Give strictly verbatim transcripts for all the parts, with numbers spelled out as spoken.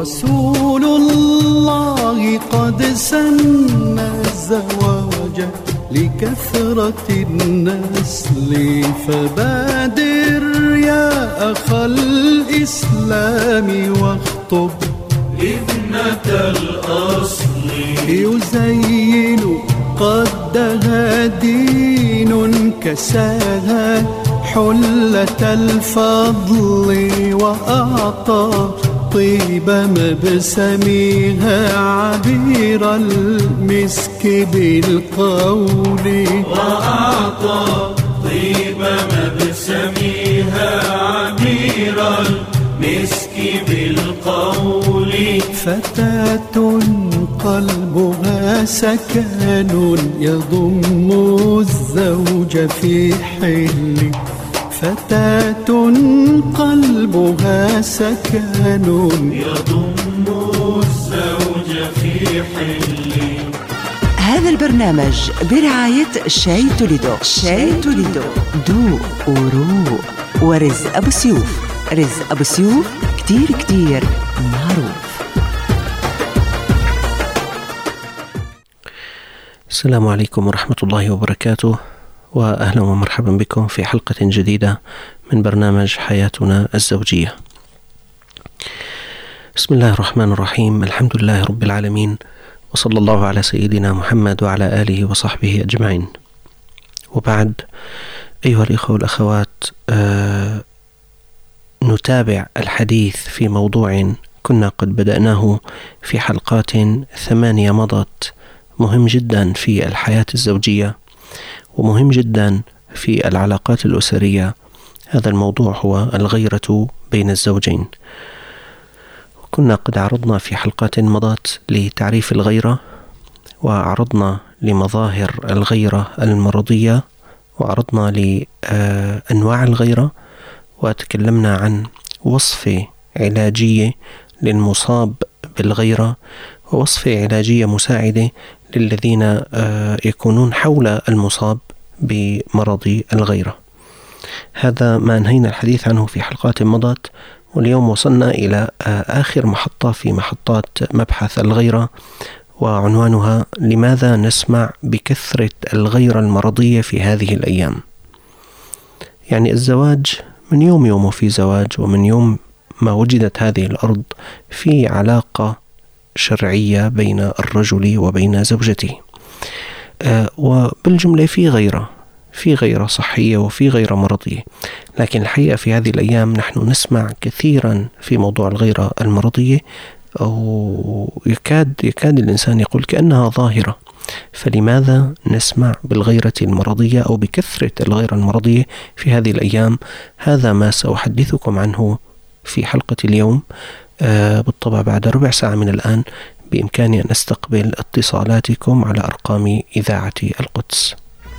رسول الله قد سن الزواج لكثرة النسل، فبادر يا أخ الإسلام واخطب ابنة الأصل. يزين قدها دين كساها حلة الفضل، وأعطى طيب مبسمها عبير المسك بالقول. وأعطى طيب مبسمها عبير المسك بالقول. فتاة قلبها سكن يضم الزوج في حل، فتاة قلبها سكن يضم الزوج في حل. هذا البرنامج برعاية شاي توليدو. شاي توليدو دوق وروق. ورزق أبو سيوف. رزق أبو سيوف كتير كتير معروف. السلام عليكم ورحمة الله وبركاته، وأهلا ومرحبا بكم في حلقة جديدة من برنامج حياتنا الزوجية. بسم الله الرحمن الرحيم، الحمد لله رب العالمين، وصلى الله على سيدنا محمد وعلى آله وصحبه أجمعين. وبعد، أيها الإخوة والأخوات، آه نتابع الحديث في موضوع كنا قد بدأناه في حلقات ثمانية مضت، مهم جدا في الحياة الزوجية ومهم جدا في العلاقات الأسرية. هذا الموضوع هو الغيرة بين الزوجين. كنا قد عرضنا في حلقات مضت لتعريف الغيرة، وعرضنا لمظاهر الغيرة المرضية، وعرضنا لأنواع الغيرة، وتكلمنا عن وصفة علاجية للمصاب بالغيرة، ووصفة علاجية مساعدة للذين يكونون حول المصاب بمرض الغيرة. هذا ما أنهينا الحديث عنه في حلقات مضت، واليوم وصلنا إلى آخر محطة في محطات مبحث الغيرة، وعنوانها: لماذا نسمع بكثرة الغيرة المرضية في هذه الأيام؟ يعني الزواج من يوم يوم في زواج، ومن يوم ما وجدت هذه الأرض في علاقة شرعية بين الرجل وبين زوجته، آه وبالجملة في غيرة في غيرة صحية وفي غيرة مرضية. لكن الحقيقة في هذه الأيام نحن نسمع كثيرا في موضوع الغيرة المرضية، أو يكاد يكاد الإنسان يقول كأنها ظاهرة. فلماذا نسمع بالغيرة المرضية أو بكثرة الغيرة المرضية في هذه الأيام؟ هذا ما سأحدثكم عنه في حلقة اليوم. آه بالطبع بعد ربع ساعة من الآن بإمكاني أن أستقبل اتصالاتكم على أرقام إذاعة القدس.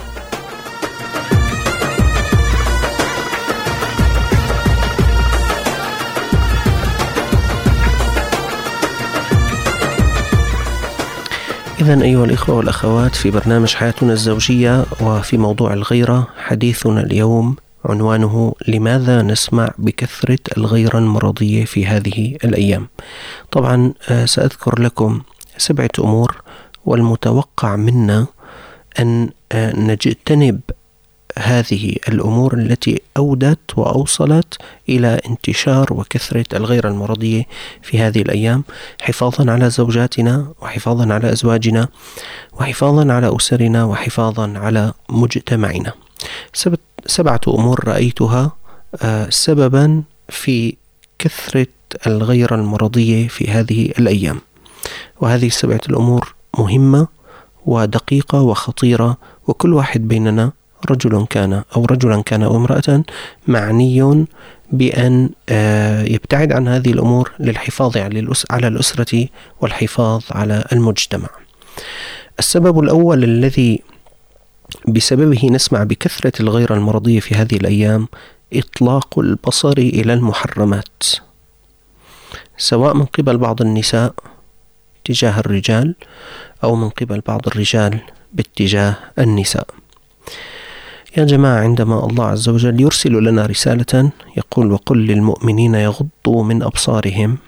إذن أيها الإخوة والأخوات، في برنامج حياتنا الزوجية وفي موضوع الغيرة، حديثنا اليوم عنوانه: لماذا نسمع بكثرة الغيرة المرضية في هذه الأيام؟ طبعا سأذكر لكم سبعة أمور، والمتوقع منا أن نجتنب هذه الأمور التي أودت وأوصلت إلى انتشار وكثرة الغيرة المرضية في هذه الأيام، حفاظا على زوجاتنا، وحفاظا على أزواجنا، وحفاظا على أسرنا، وحفاظا على مجتمعنا. سبعة أمور رأيتها سببا في كثرة الغيرة المرضية في هذه الأيام، وهذه السبعة الأمور مهمة ودقيقة وخطيرة، وكل واحد بيننا، رجل كان أو رجلا كان أو امرأة، معني بأن يبتعد عن هذه الأمور للحفاظ على الأسرة والحفاظ على المجتمع. السبب الأول الذي بسببه نسمع بكثرة الغيرة المرضية في هذه الأيام: إطلاق البصر إلى المحرمات، سواء من قبل بعض النساء تجاه الرجال، أو من قبل بعض الرجال باتجاه النساء. يا جماعة، عندما الله عز وجل يرسل لنا رسالة يقول: وقل للمؤمنين يغضوا من أبصارهم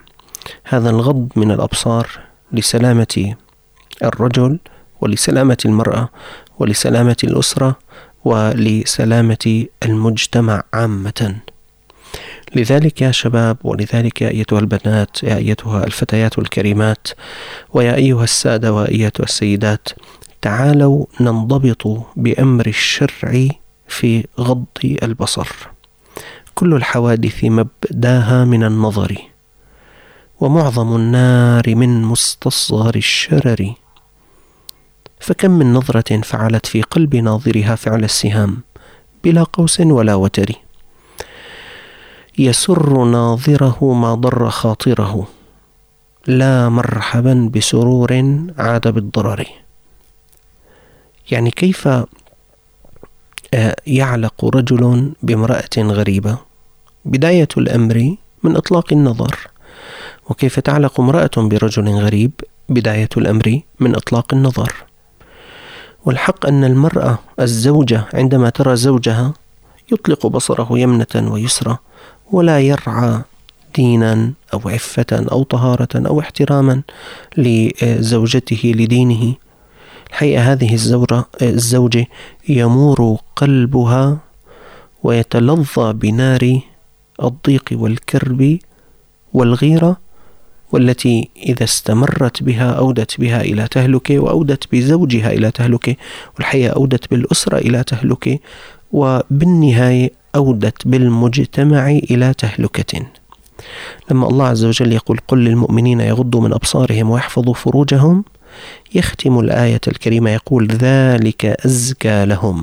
هذا الغض من الأبصار لسلامة الرجل ولسلامة المرأة ولسلامة الأسرة ولسلامة المجتمع عامة. لذلك يا شباب، ولذلك يا أيتها البنات، يا أيتها الفتيات الكريمات، ويا أيها السادة وأيتها السيدات، تعالوا ننضبط بأمر الشرع في غض البصر. كل الحوادث مبداها من النظر، ومعظم النار من مستصغر الشرر، فكم من نظرة فعلت في قلب ناظرها فعل السهام بلا قوس ولا وتر، يسر ناظره ما ضر خاطره، لا مرحبا بسرور عاد بالضرر. يعني كيف يعلق رجل بامرأة غريبة؟ بداية الأمر من إطلاق النظر. وكيف تعلق امرأة برجل غريب؟ بداية الأمر من إطلاق النظر. والحق أن المرأة الزوجة عندما ترى زوجها يطلق بصره يمنة ويسرى، ولا يرعى دينا أو عفة أو طهارة أو احتراما لزوجته لدينه. الحقيقة هذه الزوجة, الزوجة يمور قلبها ويتلظى بنار الضيق والكرب والغيرة، والتي إذا استمرت بها أودت بها إلى تهلكة، وأودت بزوجها إلى تهلكة، والحقيقة أودت بالأسرة إلى تهلكة، وبالنهاية أودت بالمجتمع إلى تهلكة. لما الله عز وجل يقول قل للمؤمنين يغضوا من أبصارهم ويحفظوا فروجهم، يختم الآية الكريمة يقول ذلك أزكى لهم.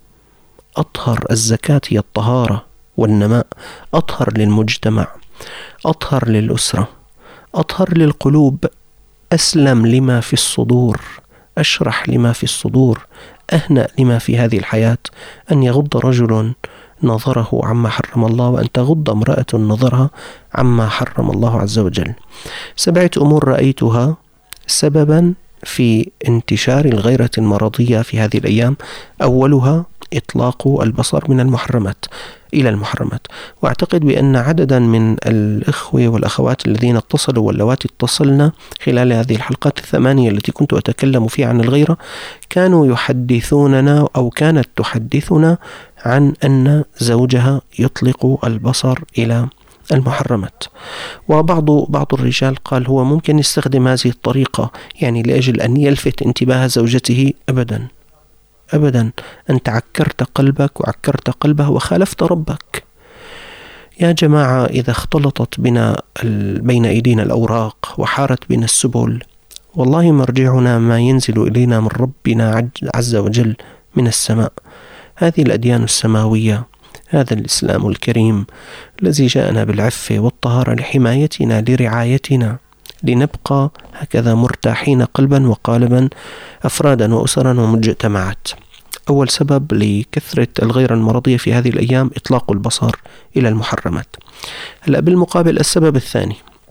أطهر، الزكاة هي الطهارة والنماء، أطهر للمجتمع، أطهر للأسرة، أطهر للقلوب، أسلم لما في الصدور، أشرح لما في الصدور، أهنأ لما في هذه الحياة أن يغض رجل نظره عما حرم الله، وأن تغض امرأة نظرها عما حرم الله عز وجل. سبعة أمور رأيتها سببا في انتشار الغيرة المرضية في هذه الأيام. أولها إطلاق البصر من المحرمات إلى المحرمات. وأعتقد بأن عددا من الإخوة والأخوات الذين اتصلوا واللواتي اتصلنا خلال هذه الحلقات الثمانية التي كنت أتكلم فيها عن الغيرة كانوا يحدثوننا أو كانت تحدثنا عن أن زوجها يطلق البصر إلى المحرمات. وبعض بعض الرجال قال هو ممكن يستخدم هذه الطريقة يعني لأجل أن يلفت انتباه زوجته. أبدا أبدا، أنت عكرت قلبك وعكرت قلبه وخالفت ربك. يا جماعة، إذا اختلطت بنا بين أيدينا الأوراق وحارت بنا السبل، والله مرجعنا ما ينزل إلينا من ربنا عز وجل من السماء. هذه الأديان السماوية، هذا الإسلام الكريم الذي جاءنا بالعفة والطهارة لحمايتنا لرعايتنا، لنبقى هكذا مرتاحين قلبا وقالبا، أفرادا وأسرا ومجتمعات. أول سبب لكثرة الغيرة المرضية في هذه الأيام إطلاق البصر إلى المحرمات. هلأ بالمقابل السبب الثاني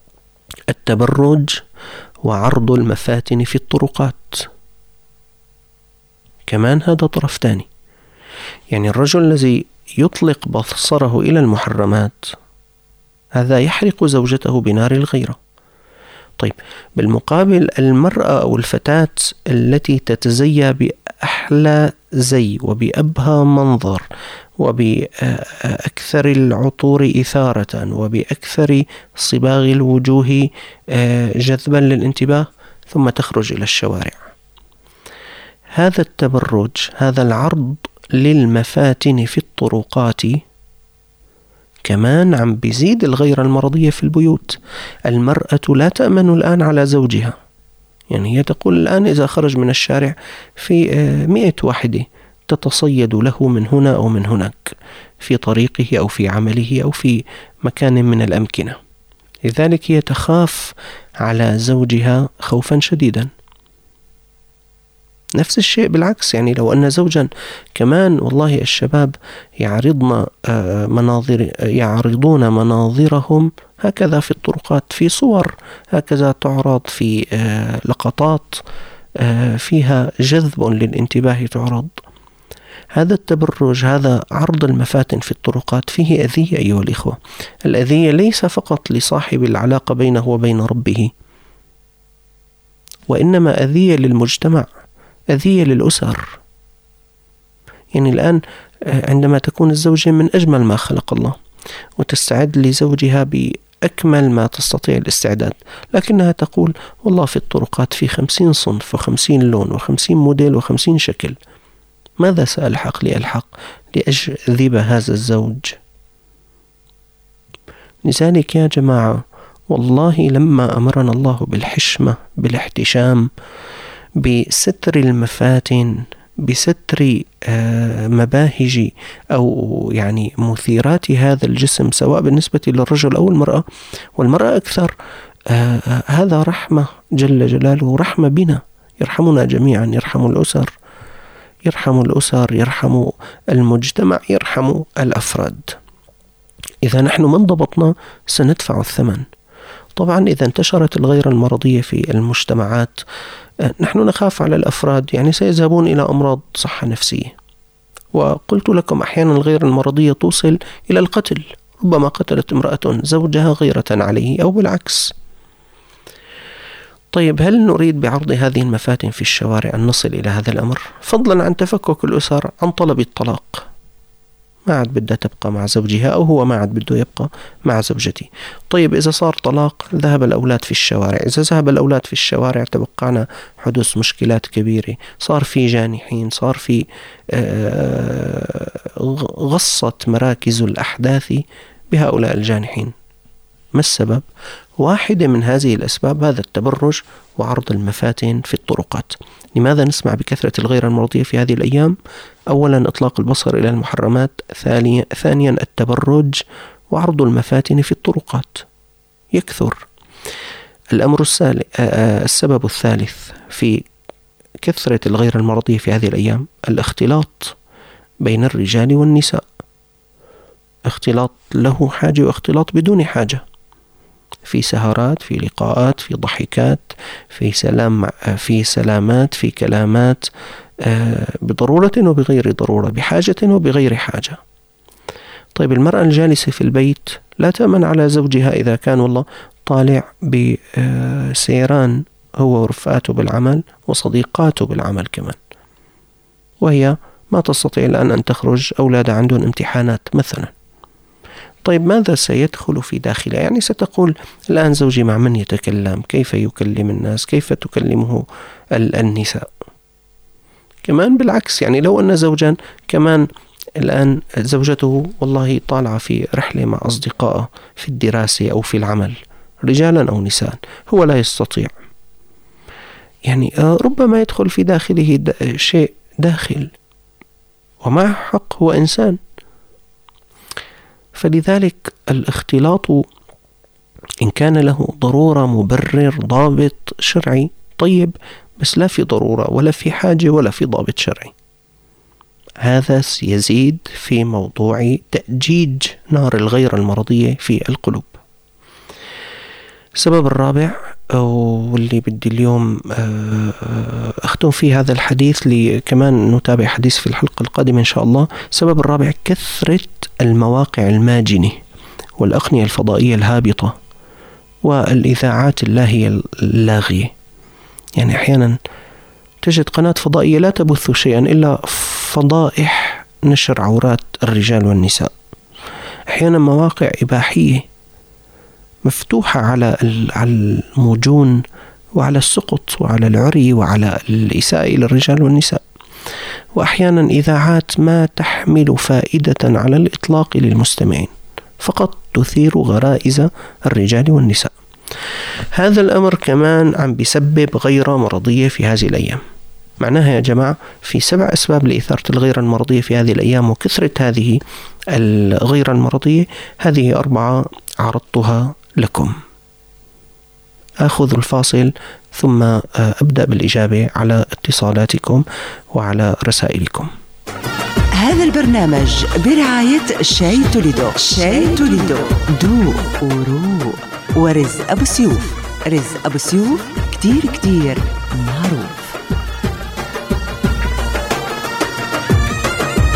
التبرج وعرض المفاتن في الطرقات. كمان هذا طرف ثاني، يعني الرجل الذي يطلق بصره إلى المحرمات هذا يحرق زوجته بنار الغيرة. طيب بالمقابل المرأة أو الفتاة التي تتزيى بأحلى زي وبأبهى منظر وبأكثر العطور إثارة وبأكثر صباغ الوجوه جذبا للانتباه، ثم تخرج إلى الشوارع، هذا التبرج، هذا العرض للمفاتن في الطرقات كمان عم بيزيد الغيرة المرضية في البيوت. المرأة لا تأمن الآن على زوجها، يعني هي تقول الآن إذا خرج من الشارع في مئة واحدة تتصيد له من هنا أو من هناك في طريقه أو في عمله أو في مكان من الأمكنة. لذلك هي تخاف على زوجها خوفا شديدا. نفس الشيء بالعكس، يعني لو أن زوجا كمان والله الشباب يعرضن مناظر يعرضون مناظرهم هكذا في الطرقات، في صور هكذا تعرض، في لقطات فيها جذب للانتباه تعرض، هذا التبرج، هذا عرض المفاتن في الطرقات فيه أذية أيها الإخوة. الأذية ليس فقط لصاحب العلاقة بينه وبين ربه، وإنما أذية للمجتمع، أذية للأسر. يعني الآن عندما تكون الزوجة من أجمل ما خلق الله وتستعد لزوجها بأكمل ما تستطيع الاستعداد، لكنها تقول والله في الطرقات في خمسين صنف وخمسين لون وخمسين موديل وخمسين شكل، ماذا سألحق لألحق لأجذب هذا الزوج؟ لذلك يا جماعة والله لما أمرنا الله بالحشمة، بالاحتشام، بستر المفاتن، بستر مباهج أو يعني مثيرات هذا الجسم سواء بالنسبة للرجل أو المرأة، والمرأة أكثر، هذا رحمة جل جلاله، رحمة بنا، يرحمنا جميعا، يرحم الأسر، يرحم الأسر، يرحم المجتمع، يرحم الأفراد. إذا نحن من ضبطنا سندفع الثمن. طبعا إذا انتشرت الغيرة المرضية في المجتمعات نحن نخاف على الأفراد، يعني سيذهبون إلى أمراض صحة نفسية. وقلت لكم أحيانا الغيرة المرضية توصل إلى القتل، ربما قتلت امرأة زوجها غيرة عليه أو بالعكس. طيب هل نريد بعرض هذه المفاتن في الشوارع أن نصل إلى هذا الأمر؟ فضلا عن تفكك الأسر، عن طلب الطلاق، ما عاد بدها تبقى مع زوجها أو هو ما عاد بده يبقى مع زوجتي. طيب إذا صار طلاق ذهب الأولاد في الشوارع، إذا ذهب الأولاد في الشوارع تبقانا حدوث مشكلات كبيرة، صار في جانحين، صار في غصت مراكز الأحداث بهؤلاء الجانحين. ما السبب؟ واحدة من هذه الأسباب هذا التبرج وعرض المفاتن في الطرقات. لماذا نسمع بكثرة الغيرة المرضية في هذه الأيام؟ أولا إطلاق البصر إلى المحرمات، ثانيا التبرج وعرض المفاتن في الطرقات يكثر. الأمر الثالث، السبب الثالث في كثرة الغيرة المرضية في هذه الأيام الاختلاط بين الرجال والنساء، اختلاط له حاجة واختلاط بدون حاجة، في سهرات، في لقاءات، في ضحكات، في سلام، في سلامات، في كلامات، بضرورة وبغير ضرورة، بحاجة وبغير حاجة. طيب المرأة الجالسة في البيت لا تأمن على زوجها إذا كان والله طالع بسيران هو ورفقاته بالعمل وصديقاته بالعمل كمان، وهي ما تستطيع الآن أن تخرج، أولادها عندهم امتحانات مثلا. طيب ماذا سيدخل في داخلها؟ يعني ستقول الآن زوجي مع من يتكلم، كيف يكلم الناس، كيف تكلمه النساء. كمان بالعكس، يعني لو أن زوجا كمان الآن زوجته والله طالعة في رحلة مع أصدقائه في الدراسة أو في العمل، رجالا أو نساء، هو لا يستطيع، يعني ربما يدخل في داخله شيء داخل، ومع حق هو إنسان. فلذلك الاختلاط إن كان له ضرورة، مبرر، ضابط شرعي، طيب، بس لا في ضرورة ولا في حاجة ولا في ضابط شرعي، هذا سيزيد في موضوع تأجيج نار الغيرة المرضية في القلوب. السبب الرابع واللي بدي اليوم أختم فيه هذا الحديث، لكمان نتابع حديث في الحلقة القادمة إن شاء الله. السبب الرابع كثرة المواقع الماجنة والأقنية الفضائية الهابطة والإذاعات اللاهية اللاغية. يعني أحيانا تجد قناة فضائية لا تبث شيئا إلا فضائح نشر عورات الرجال والنساء، أحيانا مواقع إباحية مفتوحة على الموجون وعلى السقط وعلى العري وعلى الإساءة إلى الرجال والنساء، وأحيانا إذاعات ما تحمل فائدة على الإطلاق للمستمعين، فقط تثير غرائز الرجال والنساء. هذا الأمر كمان عم بيسبب غيرة مرضية في هذه الأيام. معناها يا جماعة في سبع أسباب لإثارة الغيرة المرضية في هذه الأيام وكثرة هذه الغيرة المرضية، هذه أربعة عرضتها لكم. أخذ الفاصل ثم أبدأ بالإجابة على اتصالاتكم وعلى رسائلكم. هذا البرنامج برعاية شاي توليدو. شاي توليدو، دو وروق. ورزق أبو سيوف، رزق أبو سيوف كتير كتير معروف.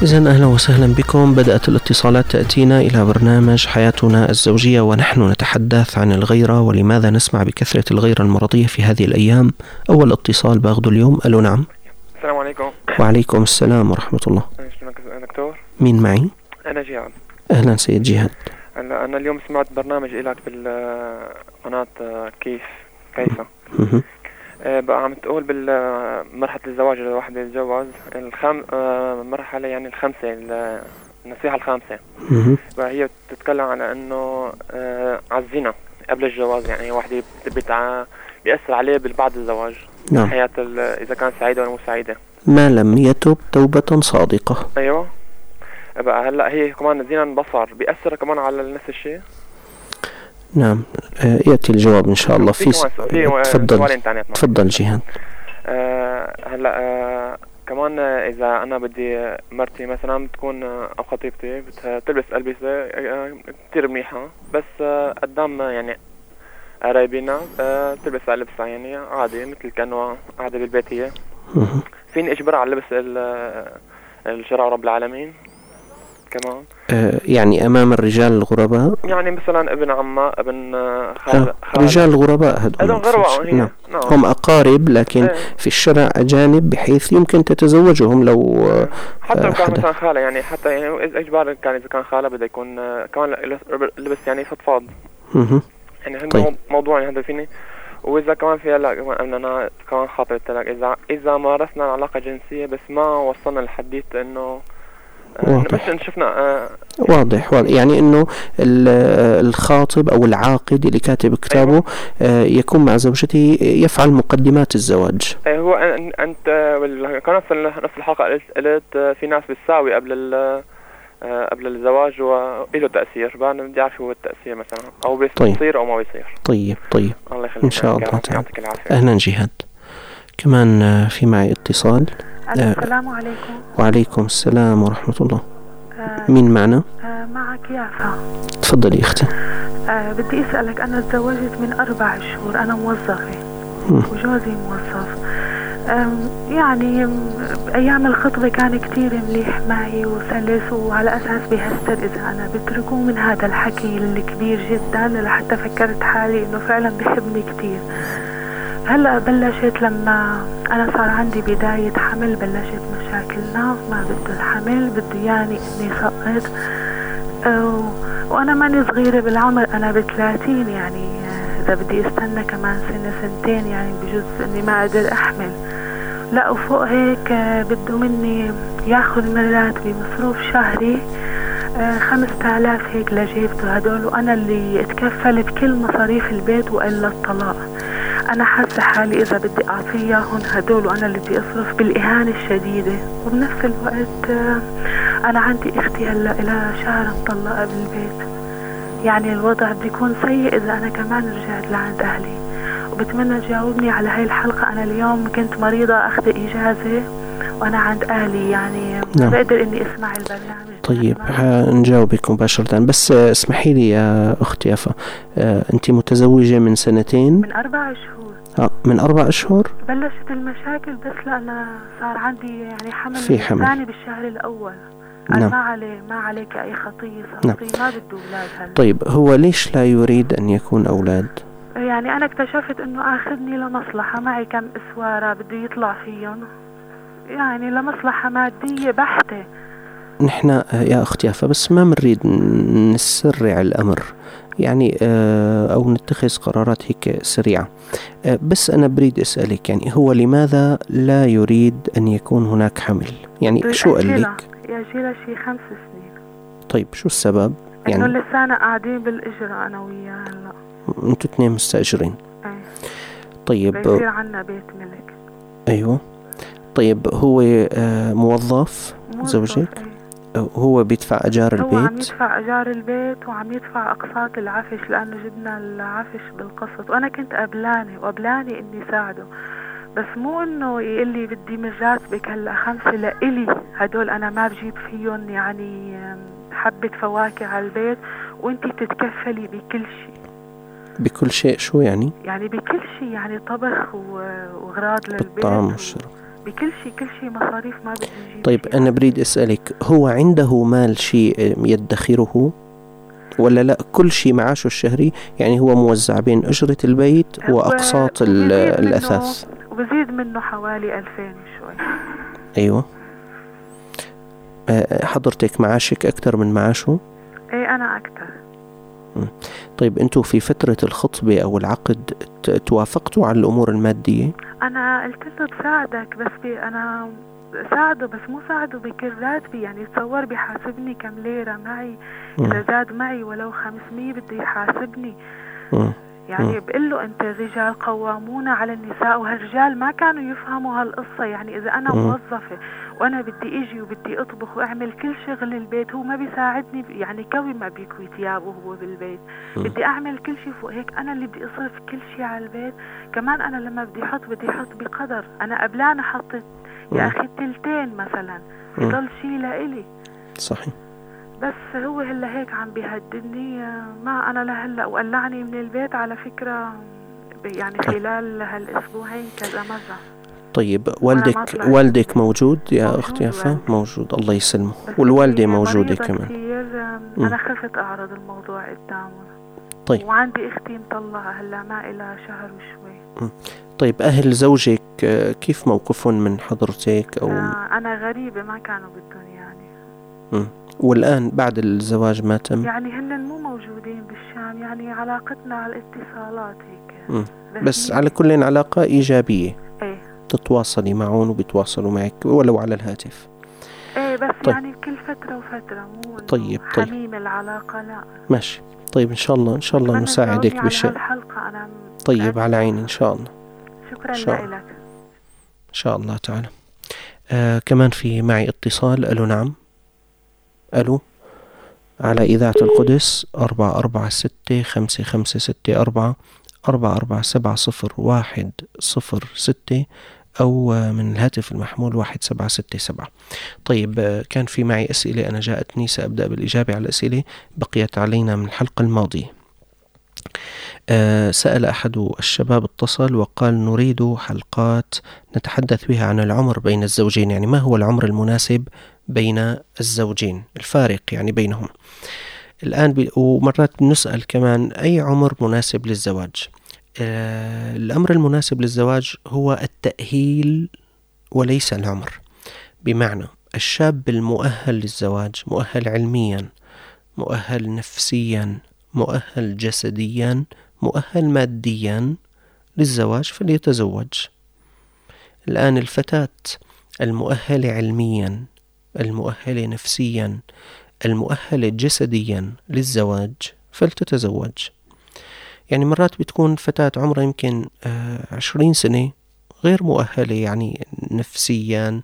إذن أهلا وسهلا بكم. بدأت الاتصالات تأتينا إلى برنامج حياتنا الزوجية، ونحن نتحدث عن الغيرة ولماذا نسمع بكثرة الغيرة المرضية في هذه الأيام. أول اتصال باخده اليوم. ألو نعم. السلام عليكم. وعليكم السلام ورحمة الله. شلونك دكتور؟ مين معي؟ أنا جهاد. أهلا سيد جهاد. أنا أنا اليوم سمعت برنامج إلك بالقناة كيف كيف بقى عم تقول بالمرحلة الزواج الواحد يتجوز الخام مرحلة يعني الخمسة النصيحة الخامسة. بقى هي بتتكلم عن إنه على الزنا قبل الجواز، يعني واحد بتاع بيأثر عليه بعد الزواج. نعم. حياة إذا كان سعيدة ولا مو سعيدة ما لم يتب توبة صادقة. أيوة. بقى هلا هي كمان الزنا البصر بيأثر كمان على نفس الشيء. نعم يأتي الجواب إن شاء الله. في تفضل تفضل جهاد. أه هلا أه كمان إذا أنا بدي مرتي مثلا بتكون أو خطيبتي بتلبس ألبسة أه كتير منيحة، بس أه قدام يعني قرايبنا أه تلبس لبسة يعني عادي مثل كأنه قاعدة بالبيت هي. فيني إجبر على لبس الشرع رب العالمين كمان؟ آه يعني أمام الرجال الغرباء، يعني مثلا ابن عمة ابن خال, آه خال رجال الغرباء هدول نعم. نعم هم أقارب لكن ايه. في الشرع أجانب بحيث يمكن تتزوجهم لو ايه. حتى لو كان مثلا خالة، يعني حتى يعني إذا إجبار كان إذا كان خالة بده يكون كمان لبس يعني فضفاض. يعني هذا طيب. موضوع يعني هذا فيني. وإذا كمان في هلا أننا كمان خاطر التلاق إذا إذا مارسنا علاقة جنسية بس ما وصلنا لحديث إنه واضح. بس شفنا آه واضح واضح يعني انه الخاطب او العاقد اللي كاتب كتابه أيوة. آه يكون مع زوجته يفعل مقدمات الزواج. أي هو انت كان نفس الحلقه قلت, قلت في ناس بتساوي قبل آه قبل الزواج وله تاثير، بقى بدي اعرف هو التاثير مثلا او بيصير طيب. او ما بيصير. طيب طيب الله يخليك ان شاء الله تعالى. اهلا جهاد. كمان في معي اتصال. السلام عليكم. وعليكم السلام ورحمة الله. آه مين معنا؟ آه معك يافا. تفضلي اختي. آه بدي اسألك، انا تزوجت من اربع شهور، انا موظفة وجوزي موظف. يعني ايام الخطبة كان كتير مليح معي وسلس، وعلى اساس بهستر اذا انا بتركه من هذا الحكي الكبير جدا، لحتى فكرت حالي انه فعلا بحبني كتير. هلأ بلشت لما أنا صار عندي بداية حمل بلشت مشاكلنا، ما بده الحمل بده يعني إني سقط، وأنا ماني صغيرة بالعمر، أنا بثلاثين، يعني إذا بدي استنى كمان سنة سنتين يعني بجوز إني ما أقدر أحمل. لا وفوق هيك بده مني ياخذ من راتبي مصروف شهري خمسة آلاف هيك لجيبته هدول، وأنا اللي اتكفل بكل مصاريف البيت وإلا الطلاق. أنا حاسة حالي إذا بدي أعطيهم هدول وأنا اللي بدي أصرف بالإهانة الشديدة. وبنفس الوقت أنا عندي أختي هلا إلى شهر مطلقة بالبيت، يعني الوضع بيكون سيء إذا أنا كمان رجعت لعند أهلي. وبتمنى تجاوبني على هاي الحلقة. أنا اليوم كنت مريضة أخذ إجازة وأنا عند أهلي، يعني ما بقدر إني أسمع البرنامج. طيب نجاوبك مباشرة، بس اسمحي لي يا أختي يافا، أنت متزوجة من سنتين؟ من أربع شهور. آه من أربع أشهر بلشت المشاكل، بس لأن صار عندي يعني حمل في حمل ثاني بالشهر الأول. نعم. أنا ما عليه ما عليك أي خطية صوتي. نعم. ما بده أولاد هلا. طيب هو ليش لا يريد أن يكون أولاد؟ يعني أنا اكتشفت إنه أخذني لمصلحة، معي كم إسوارة بده يطلع فيهم، يعني لمصلحة مادية بحتة. نحن يا أختي فبس ما منريد نسرع الأمر يعني أو نتخذ قرارات هيك سريعة، بس أنا بريد أسألك يعني هو لماذا لا يريد أن يكون هناك حمل؟ يعني شو قال لك؟ يأجيلها شي خمس سنين. طيب شو السبب؟ يعني إنه لسانا قاعدين بالإجرة أنا وياه هلا. أنتوا اثنين مستأجرين؟ أي. طيب بيصير عنا بيت ملك. أيوه. طيب هو موظف زوجك؟ أي. هو بيدفع أجار البيت؟ هو عم يدفع أجار البيت وعم يدفع أقساط العفش، لأنه جبنا العفش بالقسط، وأنا كنت قبلاني وقبلاني إني ساعده، بس مو إنه يقول لي بدي من راتبك هلا خمسة لإلي هدول أنا ما بجيب فيهم يعني حبة فواكه على البيت وإنتي تتكفلي بكل شيء. بكل شيء شو يعني؟ يعني بكل شيء، يعني طبخ وغراض للبيت بالطعام والشرب. بكل شيء كل شيء مصاريف ما بدي أجيب. طيب أنا بريد أسألك، هو عنده مال شيء يدخره ولا لا؟ كل شيء معاشه الشهري يعني هو موزع بين أجرة البيت وأقساط الأثاث؟ وبزيد منه حوالي ألفين شوي. أيوة. حضرتك معاشك أكثر من معاشه؟ ايه أنا أكثر. طيب أنتوا في فترة الخطبة أو العقد توافقتوا على الأمور المادية؟ أنا قلت له بساعدك، بس بي أنا ساعده بس مو ساعده بكل راتبي، يعني تصور بيحاسبني كم ليرة معي، إذا زاد معي ولو خمسمية بده يحاسبني. م. يعني بقول له أنت الرجال قوامون على النساء، وهالرجال ما كانوا يفهموا هالقصة. يعني إذا أنا موظفة وأنا بدي إجي وبدي أطبخ وأعمل كل شغل البيت، هو ما بيساعدني، يعني كوي ما بيكوي ثيابه هو بالبيت، بدي أعمل كل شيء فوق هيك، أنا اللي بدي أصرف كل شيء على البيت. كمان أنا لما بدي أحط بدي أحط بقدر، أنا قبلان حطت يا أخي تلتين مثلا، يضل شيء لإلي. صحيح. بس هو هلا هيك عم بيهددني، ما أنا لهلا وقلعني من البيت على فكرة، يعني خلال هالأسبوعين كذا مرة. طيب والدك والدك موجود يا أختي يافا؟ موجود، الله يسلمه. والوالدة موجودة كمان. أنا خفت أعرض الموضوع قدامه. طيب. وعندي أختي مطلعة هلا ما إلها شهر وشوي. طيب أهل زوجك كيف موقفهم من حضرتك؟ أو آه أنا غريبة ما كانوا بدهم يعني. م. والآن بعد الزواج ما تم؟ يعني هن مو موجودين بالشام، يعني علاقتنا على الاتصالات هيك. م. بس على كل علاقة إيجابية. ايه. تتواصلي معهم وبيتواصلوا معك ولو على الهاتف. ايه بس طيب. يعني كل فترة وفترة، مو طيب طيب حميم العلاقة لا. ماشي. طيب إن شاء الله إن شاء الله نساعدك بشيء. أنا طيب على عيني إن شاء الله. شكرا لك. إن شاء الله تعالى. آه كمان في معي اتصال. ألو نعم. ألو على إذاعة القدس. أربعة أربعة ستة خمسة خمسة ستة أربعة أربعة أربعة سبعة صفر واحد صفر ستة أو من الهاتف المحمول واحد سبعة ستة سبعة. طيب كان في معي أسئلة أنا جاءتني، سأبدأ بالإجابة على الأسئلة بقيت علينا من الحلقة الماضية. أه سأل أحد الشباب اتصل وقال نريد حلقات نتحدث بها عن العمر بين الزوجين، يعني ما هو العمر المناسب بين الزوجين، الفارق يعني بينهم الآن ب... ومرات نسأل كمان أي عمر مناسب للزواج. أه الأمر المناسب للزواج هو التأهيل وليس العمر، بمعنى الشاب المؤهل للزواج، مؤهل علميا، مؤهل نفسيا، مؤهل جسديا، مؤهل ماديا للزواج فليتزوج. الآن الفتاة المؤهلة علميا، المؤهلة نفسيا، المؤهلة جسديا للزواج فلتتزوج. يعني مرات بتكون فتاة عمرها يمكن عشرين سنة غير مؤهلة يعني نفسيا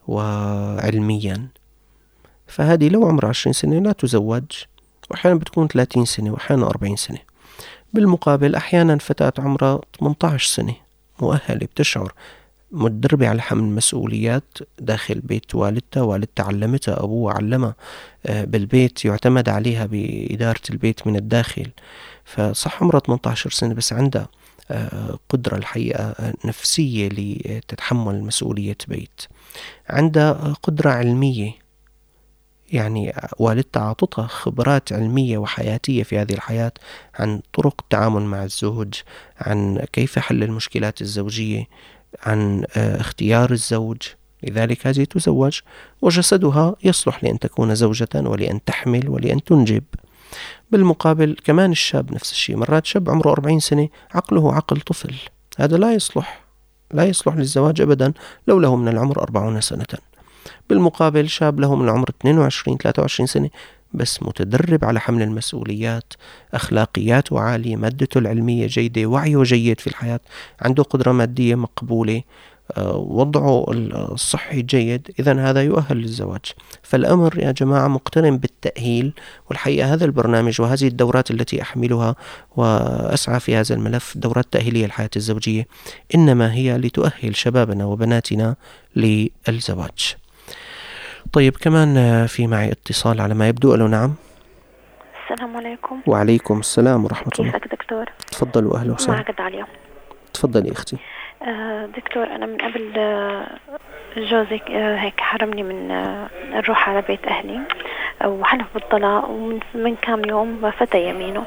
وعلميا، فهذه لو عمرها عشرين سنة لا تزوج، وأحيانا بتكون ثلاثين سنة وأحيانا أربعين سنة. بالمقابل أحيانا فتاة عمرها ثمانية عشر سنة مؤهلة، بتشعر متدربة على حمل مسؤوليات داخل بيت والدتها، والدتها علمتها، أبوها علمها بالبيت، يعتمد عليها بإدارة البيت من الداخل، فصح عمرها ثمانية عشر سنة بس عندها قدرة الحقيقة نفسية لتتحمل مسؤولية بيت، عندها قدرة علمية، يعني والدتها عطتها خبرات علمية وحياتية في هذه الحياة عن طرق التعامل مع الزوج، عن كيف حل المشكلات الزوجية، عن اختيار الزوج، لذلك هذه تزوج، وجسدها يصلح لأن تكون زوجة ولأن تحمل ولأن تنجب. بالمقابل كمان الشاب نفس الشيء، مرات شاب عمره أربعين سنة عقله عقل طفل، هذا لا يصلح لا يصلح للزواج أبدا لو له من العمر أربعون سنة. بالمقابل شاب له من العمر اثنين وعشرين ثلاثة وعشرين سنة بس متدرب على حمل المسؤوليات، أخلاقياته عالية، مادته العلمية جيدة، وعيه جيد في الحياة، عنده قدرة مادية مقبولة، وضعه الصحي جيد، إذن هذا يؤهل للزواج. فالأمر يا جماعة مقترن بالتأهيل، والحقيقة هذا البرنامج وهذه الدورات التي أحملها وأسعى في هذا الملف، دورات تأهيلية الحياة الزوجية، إنما هي لتؤهل شبابنا وبناتنا للزواج. طيب كمان في معي اتصال على ما يبدو. ألو نعم. السلام عليكم. وعليكم السلام ورحمة الله. كيفك دكتور؟ تفضل وأهلا وسهلا. معك داليا. تفضلي أختي. آه دكتور أنا من قبل آه جوزي هيك حرمني من الروح على بيت أهلي وحلف بالطلاق، ومن من كام يوم فتى يمينه.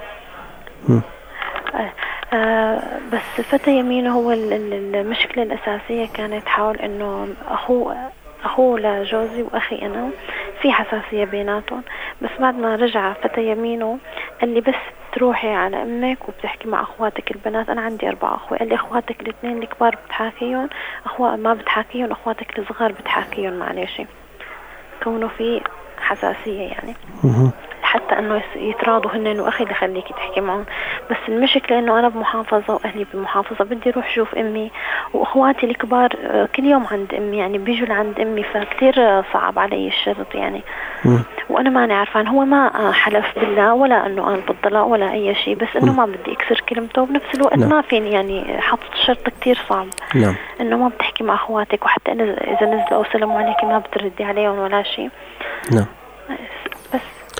آه بس فتى يمينه هو المشكلة الأساسية كانت حول إنه أخوه أخوه لجوزي وأخي أنا في حساسية بيناتهم. بس بعد ما رجع فتى يمينه قال لي بس تروحي على أمك وبتحكي مع أخواتك البنات، أنا عندي أربع أخوة، قال لي أخواتك الاثنين الكبار بتحاكيهم، أخوة ما بتحاكيهم، أخواتك الصغار بتحاكيهم. معلش كونه في حساسية يعني حتى انه يتراضوا هن واخي اللي خليكي تحكي معهم. بس المشكله انه انا بمحافظه واهلي بمحافظه، بدي اروح اشوف امي واخواتي الكبار كل يوم عند امي، يعني بيجوا لعند امي، فكتير صعب علي الشرط يعني. م. وانا ماني عارفان، هو ما حلف بالله ولا انه قال بالطلاق ولا اي شيء، بس انه ما بدي اكسر كلمته، وبنفس الوقت لا. ما فيني يعني حطت شرط كتير صعب لا. انه ما بتحكي مع اخواتك، وحتى اذا نزلوا او سلموا عليكي ما بتردي عليهم ولا شيء. نعم. بس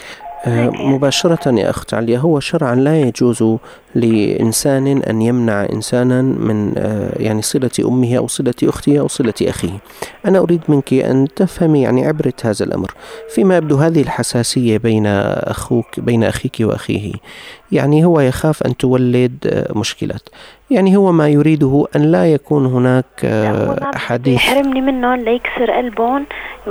مباشرة يا أخت عليا، هو شرعا لا يجوز لإنسان أن يمنع إنسانا من يعني صلة أمه أو صلة أخته أو صلة أخيه. أنا أريد منك أن تفهمي يعني عبرة هذا الأمر. فيما يبدو هذه الحساسية بين أخوك بين أخيك وأخيه، يعني هو يخاف أن تولد مشكلات، يعني هو ما يريده أن لا يكون هناك أحاديث يحرمني منه ليكسر قلبون،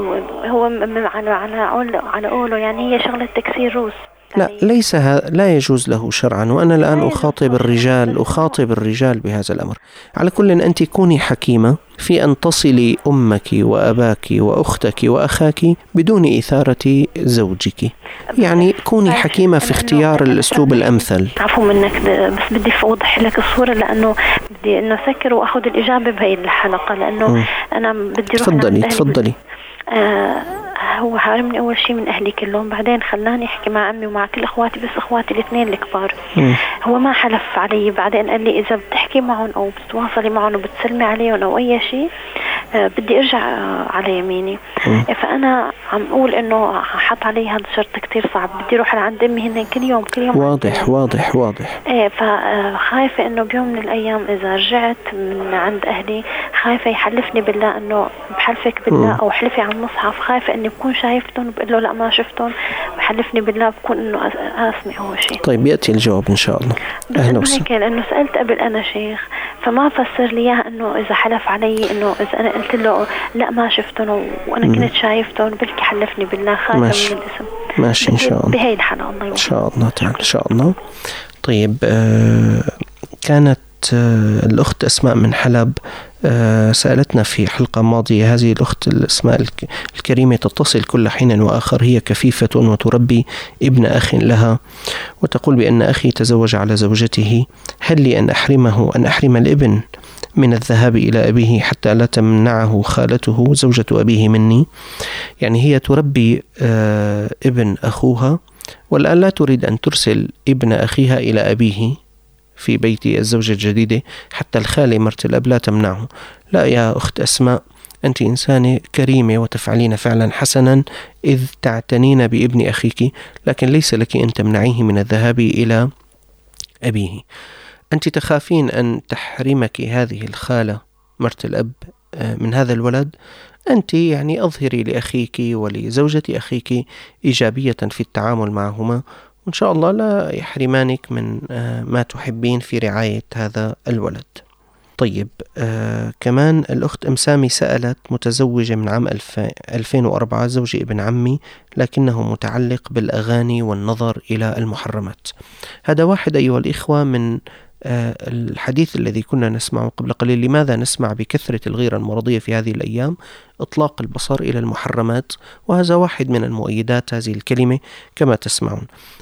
هو على على على قوله يعني هي شغلة تكسير روس. لا ليس ه... لا يجوز له شرعا. وأنا الآن أخاطب الرجال أخاطب الرجال بهذا الأمر. على كل أنت كوني حكيمة في أن تصلي أمك وأباك وأختك وأخاك بدون إثارة زوجك، يعني كوني حكيمة في اختيار الأسلوب الأمثل. عفو منك، بس بدي أوضح لك الصورة لأنه بدي أنه أسكر وأخذ الإجابة بهي الحلقة، لأنه م. أنا بدي أروح. تفضلي تفضلي. آه هو حارمني أول شيء من أهلي كلهم، بعدين خلاني أحكي مع أمي ومع كل أخواتي، بس أخواتي الاثنين الكبار. م. هو ما حلف علي، بعدين قال لي إذا بتحكي معهم أو بتتواصلي معهم وبتسلمي عليهم أو أي شيء آه بدي أرجع آه على يميني. م. فأنا عم أقول إنه حط علي هذا الشرط كتير صعب، بدي أروح لعند أمي هن كل يوم كل يوم. واضح واضح واضح. إيه، فخايفة إنه بيوم من الأيام إذا رجعت من عند أهلي خايفة يحلفني بالله إنه بحلفك بالله م. أو حلفي عن المصحف، خايفة إني بكون شايفتهم وبقول له لا ما شفتهم، بحلفني بالله بكون إنه أسمع هو شيء. طيب يأتي الجواب إن شاء الله. أهلا وسهلا. لأنه سألت قبل أنا شيخ فما فسر لي إياه إنه إذا حلف علي إنه إذا أنا قلت له لا ما شفتهم وأنا م. كنت شايفتهم بلكي حلفني بالله، خايفة من الاسم. ماشي إن شاء الله بهي الحلقة. الله إن شاء الله تعالى إن شاء الله. طيب آه كانت آه الأخت أسماء من حلب آه سألتنا في حلقة ماضية. هذه الأخت الأسماء الكريمة تتصل كل حين وآخر، هي كفيفة وتربي ابن أخ لها، وتقول بأن أخي تزوج على زوجته، هل لي أن أحرمه أن أحرم الابن من الذهاب إلى أبيه حتى لا تمنعه خالته زوجة أبيه مني؟ يعني هي تربي آه ابن أخوها والآن لا تريد أن ترسل ابن أخيها إلى أبيه في بيت الزوجة الجديدة حتى الخالة مرت الأب لا تمنعه. لا يا أخت أسماء، أنت إنسانة كريمة وتفعلين فعلا حسنا إذ تعتنين بابن أخيك، لكن ليس لك أن تمنعيه من الذهاب إلى أبيه. أنت تخافين أن تحرمك هذه الخالة مرت الأب من هذا الولد، أنت يعني أظهري لأخيك ولزوجة أخيك إيجابية في التعامل معهما، وإن شاء الله لا يحرمانك من ما تحبين في رعاية هذا الولد. طيب آه كمان الأخت أم سامي سألت، متزوجة من عام ألفين وأربعة، زوجي ابن عمي لكنه متعلق بالأغاني والنظر إلى المحرمات. هذا واحد أيها الإخوة من آه الحديث الذي كنا نسمعه قبل قليل. لماذا نسمع بكثرة الغيرة المرضية في هذه الأيام؟ إطلاق البصر إلى المحرمات، وهذا واحد من المؤيدات هذه الكلمة كما تسمعون.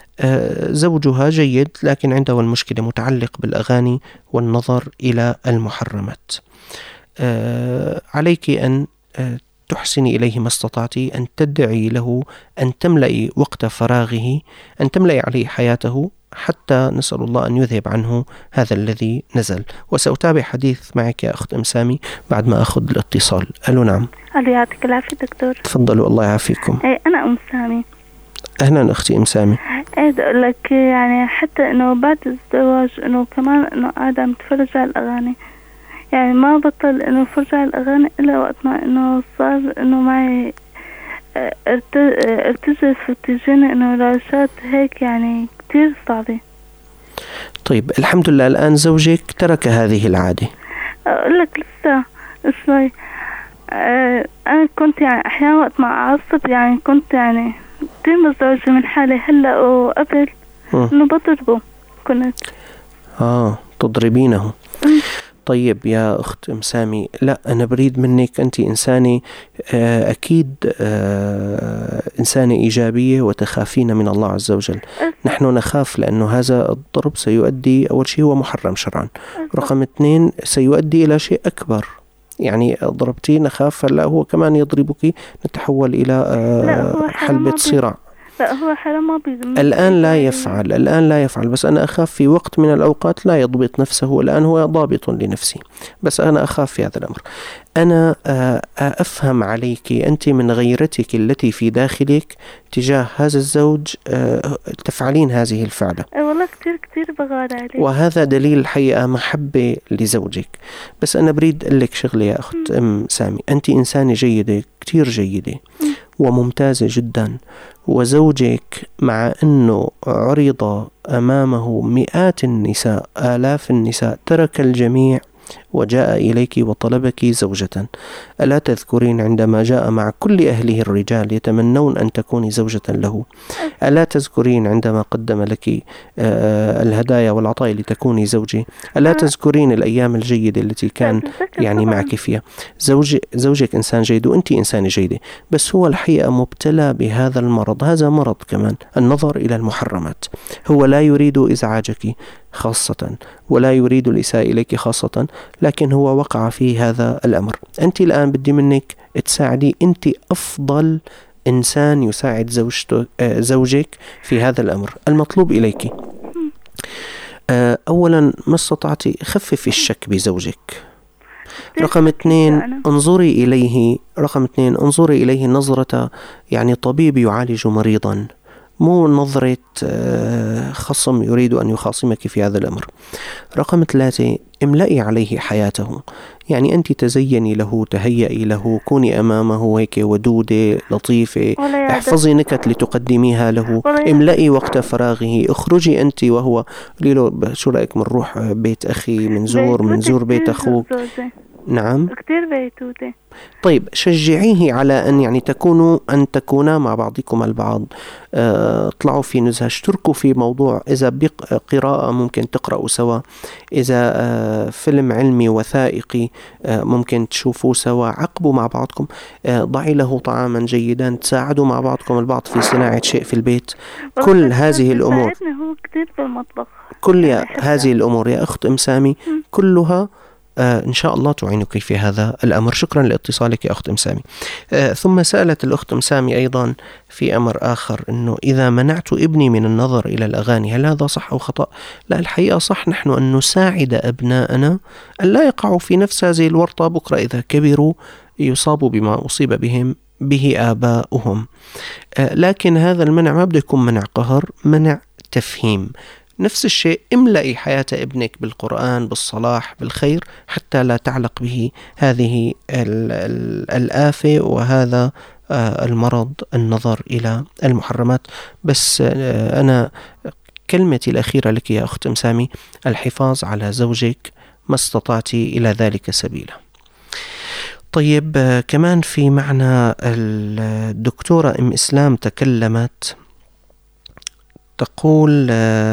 آه زوجها جيد لكن عنده المشكلة متعلق بالأغاني والنظر إلى المحرمات. آه عليك أن آه تحسني إليه ما استطعتي، أن تدعي له أن تملئي وقت فراغه، أن تملئي عليه حياته حتى نسأل الله أن يذهب عنه هذا الذي نزل. وسأتابع حديث معك يا أخت أم سامي بعد ما أخذ الاتصال. ألو نعم. ألو يعطيك العافية دكتور. تفضلوا الله يعافيكم. أي أنا أم سامي. أهلا أختي أم سامي. أي أقول لك يعني حتى إنه بعد الزواج إنه كمان إنه قاعدة عم تفرج على الأغاني، يعني ما بطل إنه فرجع على الأغاني إلا وقت ما إنه صار إنه معي ارتجف وتجيني إنه رعشات هيك يعني كتير صعبة. طيب الحمد لله الآن زوجك ترك هذه العادة؟ أقول لك لسه شوي. أه أنا كنت يعني أحيانا وقت ما أعصب يعني كنت يعني كتير مزعجة من حالي. هلأ وقبل إنه بضربه كنت. آه تضربينه. طيب يا أخت أم سامي، لا أنا بريد منك أنت إنسانة أكيد إنسانة إيجابية وتخافين من الله عز وجل. نحن نخاف لأنه هذا الضرب سيؤدي أول شيء هو محرم شرعا، رقم اثنين سيؤدي إلى شيء أكبر. يعني ضربتي نخاف هلا هو كمان يضربك، نتحول إلى حلبة صراع. لا هو حرام ما بيزم. الآن لا يفعل الآن لا يفعل بس أنا أخاف في وقت من الأوقات لا يضبط نفسه. الآن هو ضابط لنفسه بس أنا أخاف في هذا الأمر. أنا أفهم عليك أنت من غيرتك التي في داخلك تجاه هذا الزوج تفعلين هذه الفعلة. والله كتير كتير بغار عليك، وهذا دليل الحقيقة محبة لزوجك. بس أنا بريد أقول لك شغلة يا أخت أم سامي، أنت إنسانة جيدة كتير جيدة وممتازة جدا، وزوجك مع أنه عرض أمامه مئات النساء آلاف النساء ترك الجميع وجاء إليك وطلبك زوجة. ألا تذكرين عندما جاء مع كل أهله الرجال يتمنون أن تكوني زوجة له؟ ألا تذكرين عندما قدم لك الهدايا والعطايا لتكوني زوجي؟ ألا تذكرين الأيام الجيدة التي كان يعني معك فيها؟ زوج زوجك إنسان جيد وأنت إنسان جيدة، بس هو الحقيقة مبتلى بهذا المرض. هذا مرض كمان، النظر إلى المحرمات. هو لا يريد إزعاجك خاصة ولا يريد الإساءة إليك خاصة، لكن هو وقع في هذا الأمر. أنت الآن بدي منك تساعدي، أنت أفضل إنسان يساعد زوجته زوجك في هذا الأمر. المطلوب إليك أولا ما استطعتي خففي الشك بزوجك. رقم اثنين انظري إليه رقم اثنين انظري إليه نظرة يعني طبيب يعالج مريضا، مو نظرة خصم يريد أن يخاصمك في هذا الأمر. رقم ثلاثة املئي عليه حياته، يعني أنت تزيني له، تهيئي له، كوني أمامه هيك ودودة لطيفة، احفظي نكت لتقدميها له، املئي وقت فراغه، اخرجي أنت وهو، قولي له شو رأيك من روح بيت أخي، من زور من زور بيت أخوك. نعم كتير بيتوتي. طيب شجعيه على أن يعني تكونوا أن تكونا مع بعضكم البعض. اه اطلعوا في نزهة، اشتركوا في موضوع، إذا قراءة ممكن تقرأوا سوا، إذا اه فيلم علمي وثائقي اه ممكن تشوفوا سوا، عقبوا مع بعضكم، اه ضعي له طعاما جيدا، تساعدوا مع بعضكم البعض في صناعة شيء في البيت. كل هذه الأمور هو كتير في المطبخ. كل هذه الأمور يا أخت أم سامي كلها آه إن شاء الله تعينك في هذا الأمر. شكرا لاتصالك يا أخت أم سامي. آه ثم سألت الأخت أم سامي أيضا في أمر آخر، أنه إذا منعت ابني من النظر إلى الأغاني هل هذا صح أو خطأ؟ لا الحقيقة صح، نحن أن نساعد أبناءنا أن لا يقعوا في نفس هذه الورطة بكرة إذا كبروا يصابوا بما أصيب بهم به آباؤهم. آه لكن هذا المنع ما بده يكون منع قهر، منع تفهيم. نفس الشيء املئي حياة ابنك بالقرآن، بالصلاح، بالخير، حتى لا تعلق به هذه الآفة وهذا المرض، النظر إلى المحرمات. بس أنا كلمتي الأخيرة لك يا أخت أم سامي، الحفاظ على زوجك ما استطعتي إلى ذلك سبيلا. طيب كمان في معنى الدكتورة أم إسلام تكلمت، تقول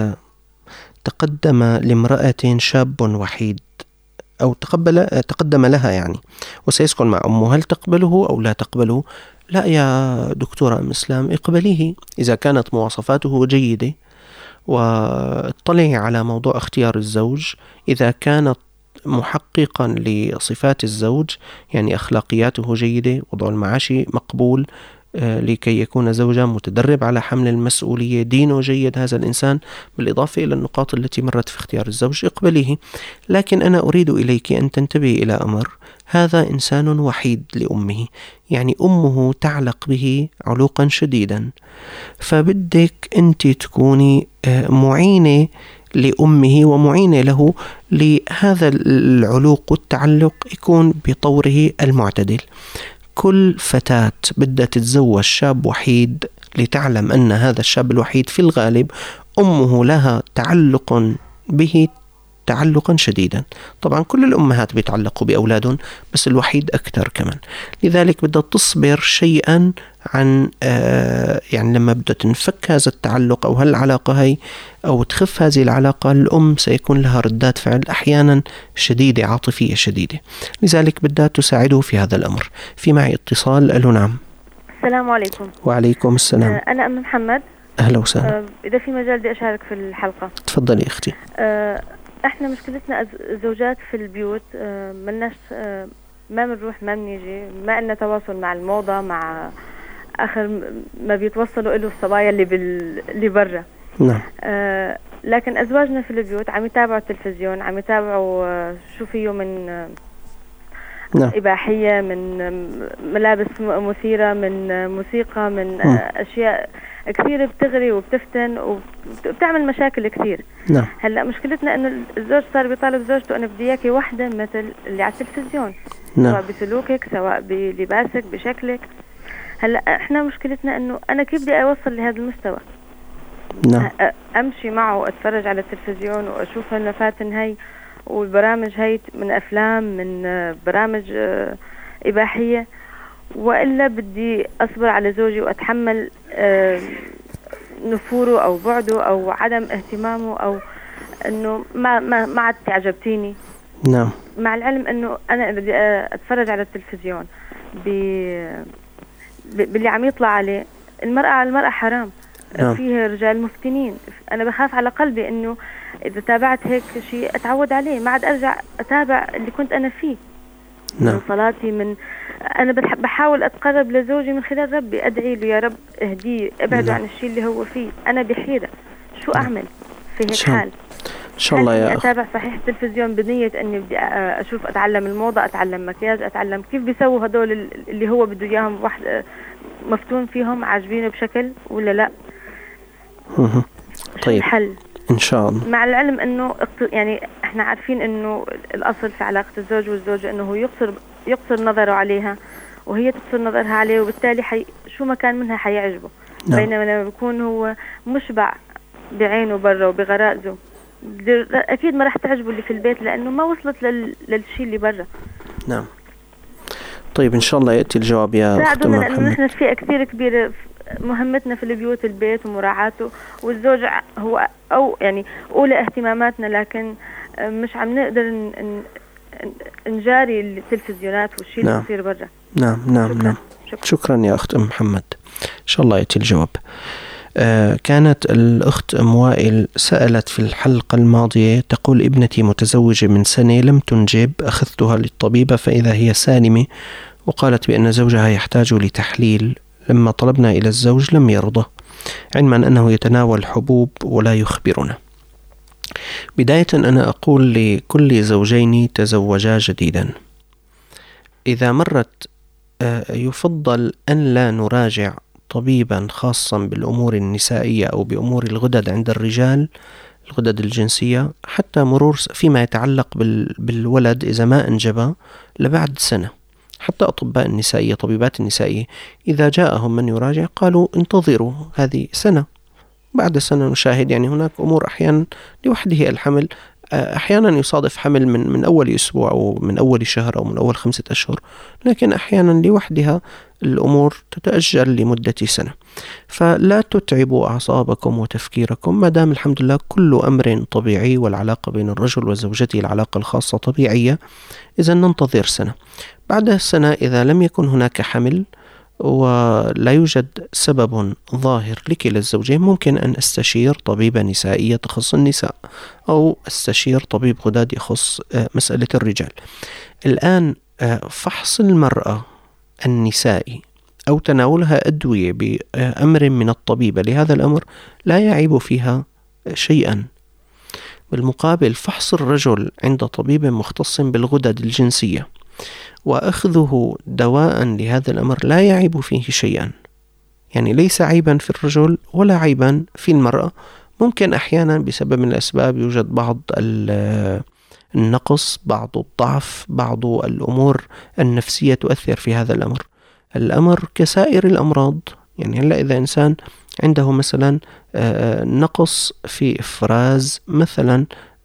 تقدم لامرأة شاب وحيد أو تقبل تقدم لها يعني وسيسكن مع أمه، هل تقبله أو لا تقبله؟ لا يا دكتورة أم إسلام، اقبليه إذا كانت مواصفاته جيدة، واطلعي على موضوع اختيار الزوج. إذا كانت محققا لصفات الزوج يعني أخلاقياته جيدة، وضع المعاشي مقبول لكي يكون زوجا متدرب على حمل المسؤولية، دينه جيد هذا الإنسان، بالإضافة إلى النقاط التي مرت في اختيار الزوج، اقبليه. لكن أنا أريد إليك أن تنتبهي إلى أمر، هذا إنسان وحيد لأمه، يعني أمه تعلق به علوقا شديدا، فبدك أنت تكوني معينة لأمه ومعينة له لهذا العلوق والتعلق يكون بطوره المعتدل. كل فتاة بدها تتزوج شاب وحيد لتعلم أن هذا الشاب الوحيد في الغالب أمه لها تعلق به تعلقا شديدا. طبعا كل الأمهات بيتعلقوا بأولادهم بس الوحيد أكثر كمان. لذلك بدها تصبر شيئا عن آه يعني لما بدها تنفك هذا التعلق أو هالعلاقة هي أو تخف هذه العلاقة، الأم سيكون لها ردات فعل أحيانا شديدة عاطفية شديدة، لذلك بدها تساعده في هذا الأمر. في معي اتصال. ألو نعم. السلام عليكم. وعليكم السلام. آه أنا أم محمد. أهلا وسهلا. آه إذا في مجال بدي أشارك في الحلقة. تفضلي أختي. آه احنا مشكلتنا زوجات في البيوت، اه ملناش اه ما بنروح ما بنيجي، ما لنا تواصل مع الموضة، مع اخر ما بيتوصلوا له الصبايا اللي بال اللي برا. نعم. اه لكن ازواجنا في البيوت عم يتابعوا التلفزيون، عم يتابعوا اه شو فيه من اه نعم. اباحية، من ملابس مثيرة، من موسيقى، من اه اشياء كثير بتغري وبتفتن وبتعمل مشاكل كثير. نعم. هلا مشكلتنا انه الزوج صار بيطالب زوجته انا بدي اياكي وحده مثل اللي على التلفزيون. نعم. سواء بسلوكك، سواء بلباسك، بشكلك. هلا احنا مشكلتنا انه انا كيف بدي اوصل لهذا المستوى؟ نعم. امشي معه واتفرج على التلفزيون واشوف هالمفاتن هي والبرامج هي من افلام، من برامج اباحيه، وإلا بدي أصبر على زوجي وأتحمل نفوره أو بعده أو عدم اهتمامه أو أنه ما ما ما عاد تعجبتيني. نعم. مع العلم أنه أنا بدي أتفرج على التلفزيون باللي عم يطلع عليه، المرأة على المرأة حرام. نعم. فيه رجال مفتنين. أنا بخاف على قلبي أنه إذا تابعت هيك شيء أتعود عليه، ما عاد أرجع أتابع اللي كنت أنا فيه. نعم. من صلاتي، من أنا بحاول أتقرب لزوجي من خلال ربي، أدعي له يا رب اهديه، ابعده عن الشيء اللي هو فيه. أنا بحيرة، شو أعمل في هيك حال؟ إن شاء الله يا أخ. أتابع صحيح التلفزيون بنية أني بدي أشوف، أتعلم الموضة، أتعلم مكياج، أتعلم كيف بيسووا هدول اللي هو بده إياهم، واحد مفتون فيهم عاجبينه بشكل ولا لا. طيب الحل إن شاء الله. مع العلم أنه يعني إحنا عارفين أنه الأصل في علاقة الزوج والزوجة أنه هو يقصر يقصر نظره عليها وهي تقصر نظرها عليه، وبالتالي حي شو ما كان منها حيعجبه. نعم. بينما لما بيكون هو مشبع بعينه برا وبغرائزه أكيد ما راح تعجبه اللي في البيت، لأنه ما وصلت لل... للشيء اللي برا. نعم. طيب إن شاء الله يأتي الجواب يا أخت محمد. لأنه نحن فئة كثير كبيرة، مهمتنا في البيوت البيت ومراعاته، والزوج هو أو يعني أولى اهتماماتنا، لكن مش عم نقدر ن... نجاري التلفزيونات والشيء اللي بيصير برا. نعم نعم شكرا. نعم. شكرا. شكرا يا أخت أم محمد. إن شاء الله يأتي الجواب. آه كانت الأخت أم وائل سألت في الحلقة الماضية، تقول ابنتي متزوجة من سنة لم تنجب، أخذتها للطبيبة فإذا هي سالمة، وقالت بأن زوجها يحتاج لتحليل. لما طلبنا إلى الزوج لم يرضى، علما أنه يتناول حبوب ولا يخبرنا. بداية أنا أقول لكل زوجين تزوجا جديدا، إذا مرت يفضل أن لا نراجع طبيبا خاصا بالأمور النسائية أو بأمور الغدد عند الرجال، الغدد الجنسية، حتى مرور فيما يتعلق بالولد إذا ما أنجب لبعد سنة. حتى أطباء النسائية، طبيبات النسائية، إذا جاءهم من يراجع قالوا انتظروا هذه سنة، بعد سنة نشاهد. يعني هناك أمور أحيانا لوحده الحمل، أحيانا يصادف حمل من من أول أسبوع أو من أول شهر أو من أول خمسة أشهر، لكن أحيانا لوحدها الأمور تتأجل لمدة سنة. فلا تتعبوا أعصابكم وتفكيركم، ما دام الحمد لله كل أمر طبيعي، والعلاقة بين الرجل وزوجته العلاقة الخاصة طبيعية، إذا ننتظر سنة. بعد السنة إذا لم يكن هناك حمل ولا يوجد سبب ظاهر لكلا الزوجين، ممكن أن أستشير طبيبة نسائية تخص النساء، أو أستشير طبيب غدد يخص مسألة الرجال. الآن فحص المرأة النسائي أو تناولها أدوية بأمر من الطبيبة لهذا الأمر لا يعيب فيها شيئا. بالمقابل فحص الرجل عند طبيب مختص بالغدد الجنسية وأخذه دواء لهذا الأمر لا يعيب فيه شيئا، يعني ليس عيبا في الرجل ولا عيبا في المرأة، ممكن أحيانا بسبب من الأسباب يوجد بعض النقص، بعض الضعف، بعض الأمور النفسية تؤثر في هذا الأمر. الأمر كسائر الأمراض، يعني هلأ إذا إنسان عنده مثلا نقص في إفراز مثلا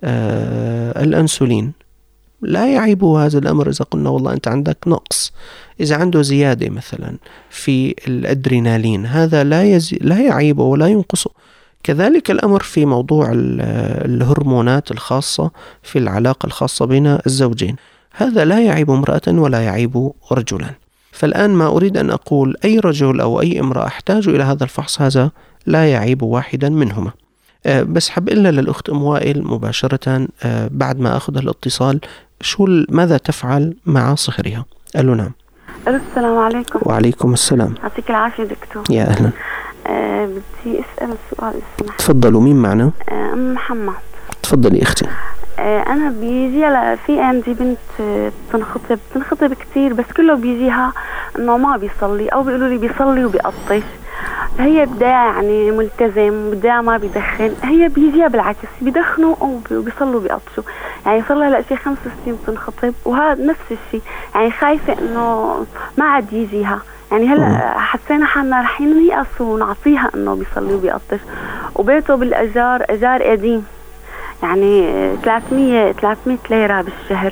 الأنسولين، لا يعيب هذا الأمر إذا قلنا والله أنت عندك نقص. إذا عنده زيادة مثلا في الأدرينالين، هذا لا يزي لا يعيبه ولا ينقصه. كذلك الأمر في موضوع الهرمونات الخاصة في العلاقة الخاصة بين الزوجين، هذا لا يعيب امرأة ولا يعيب رجلا. فالآن ما أريد أن أقول أي رجل أو أي امرأة احتاجوا إلى هذا الفحص، هذا لا يعيب واحدا منهما. أه بس حب إلا للأخت أم وائل مباشرة أه بعد ما أخذ الاتصال، شو ماذا تفعل مع صهرها؟ قال له نعم. السلام عليكم. وعليكم السلام. يعطيك العافية دكتور. يا أهلا. أه بدي أسأل السؤال اسمح. تفضلوا، مين معنا؟ أه أم محمد. تفضلي أختي. أه أنا بيجي في عندي بنت بتنخطب بتنخطب كتير، بس كله بيجيها إنه ما بيصلي، أو بيقولوا لي بيصلي وبيقطش. هي بداية يعني ملتزم، بداية ما بيدخن، هي بيجيها بالعكس بيدخنوا وبيصلوا وبيقطشوا. يعني صار لها شيء خمس سنين بتنخطب وهذا نفس الشيء. يعني خايفة إنه ما عاد يجيها. يعني هلا حسينا حالنا رحين نيأس ونعطيها إنه بيصلي وبيقطش، وبيته بالأجار أجار قديم، يعني ثلاثمية ثلاثمية ليرة بالشهر.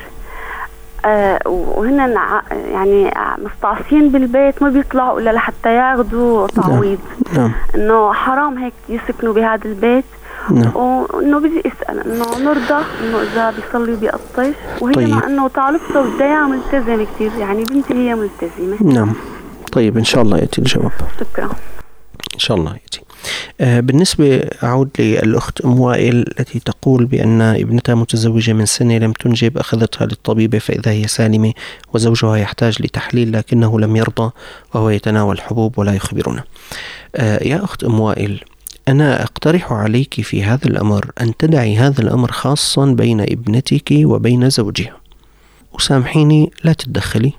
آه وهن يعني مستعصين بالبيت، ما بيطلعوا إلا لحتى ياخدوا تعويض. نعم. إنه حرام هيك يسكنوا بهذا البيت. نعم. وإنه بدي أسأل إنه نرضى إنه إذا بيصلي وبيقطش، وهي طيب. مع إنه طالبته بداية ملتزمة كتير، يعني بنتي هي ملتزمة. نعم. طيب إن شاء الله يأتي الجواب. شكرا. إن شاء الله يأتي. آه بالنسبة أعود للأخت أم وائل التي تقول بأن ابنتها متزوجة من سنة لم تنجب، أخذتها للطبيبة فإذا هي سالمة، وزوجها يحتاج لتحليل لكنه لم يرضى وهو يتناول حبوب ولا يخبرنا. آه يا أخت أم وائل، أنا أقترح عليك في هذا الأمر أن تدعي هذا الأمر خاصا بين ابنتك وبين زوجها، وسامحيني لا تتدخلي،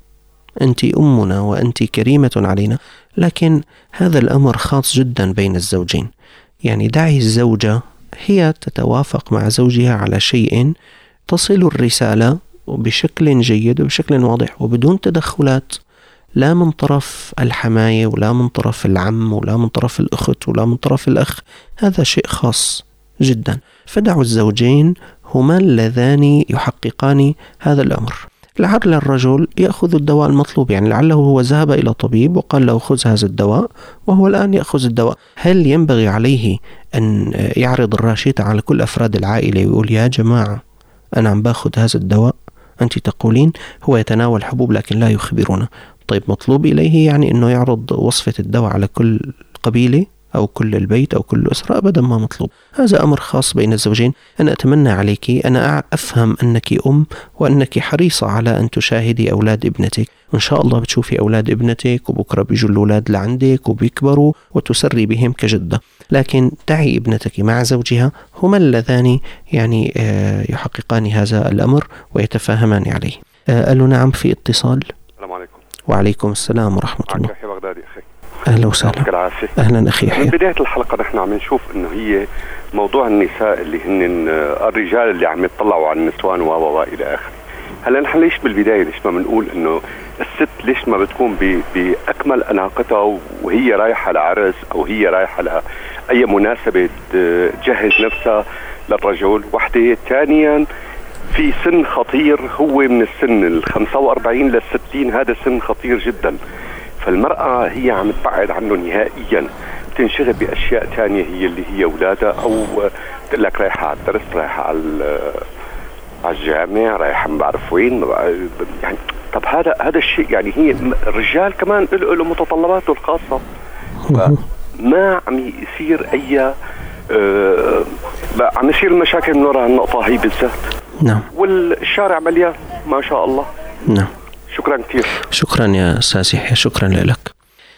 أنت أمنا وأنت كريمة علينا، لكن هذا الأمر خاص جدا بين الزوجين. يعني دعي الزوجة هي تتوافق مع زوجها على شيء تصل الرسالة بشكل جيد وبشكل واضح وبدون تدخلات، لا من طرف الحماية ولا من طرف العم ولا من طرف الأخت ولا من طرف الأخ. هذا شيء خاص جدا. فدعوا الزوجين هما اللذان يحققان هذا الأمر. لعل الرجل يأخذ الدواء المطلوب، يعني لعله هو ذهب إلى طبيب وقال له خذ هذا الدواء وهو الآن يأخذ الدواء. هل ينبغي عليه أن يعرض الراشدة على كل أفراد العائلة ويقول يا جماعة أنا عم باخذ هذا الدواء؟ أنت تقولين هو يتناول حبوب لكن لا يخبرنا. طيب مطلوب إليه يعني أنه يعرض وصفة الدواء على كل قبيلة أو كل البيت أو كل أسرة؟ أبدا ما مطلوب. هذا أمر خاص بين الزوجين. أنا أتمنى عليك، أنا أفهم أنك أم وأنك حريصة على أن تشاهدي أولاد ابنتك، وإن شاء الله بتشوفي أولاد ابنتك وبكرة بيجوا الأولاد لعندك وبيكبروا وتسري بهم كجدة. لكن دعي ابنتك مع زوجها، هما اللذان يعني يحققان هذا الأمر ويتفاهمان عليه. قالوا نعم في اتصال. السلام عليكم. وعليكم السلام ورحمة الله. يحيى بغدادي أخي. أهلا وسهلا. أهلا أخي يحيى. من بداية الحلقة نحن عم نشوف إنه هي موضوع النساء اللي هن الرجال اللي عم يطلعوا على النسوان و و إلى آخره. هلا نحن ليش بالبداية ليش ما بنقول إنه الست ليش ما بتكون بأكمل أناقتها وهي رايحة لعرس أو هي رايحة لأي مناسبة تجهز نفسها للرجل؟ وحدة. ثانيا في سن خطير هو من السن الخمسة وأربعين للستين، هذا سن خطير جدا. فالمرأة هي عم تبعد عنه نهائيا، تنشغل بأشياء تانية هي اللي هي أولادها، أو تقول لك رايحة على الدرس، رايحة على على الجامع، رايحة ما بعرف وين يعني. طب هذا هذا الشيء يعني هي الرجال كمان له متطلباته الخاصة، ما عم يصير أي آه عم يصير المشاكل من وراء النقطة هي بالذات. نعم. والشارع مليان ما شاء الله. نعم. شكرا كثير. شكرا يا أستاذ يحيى، شكرا لك.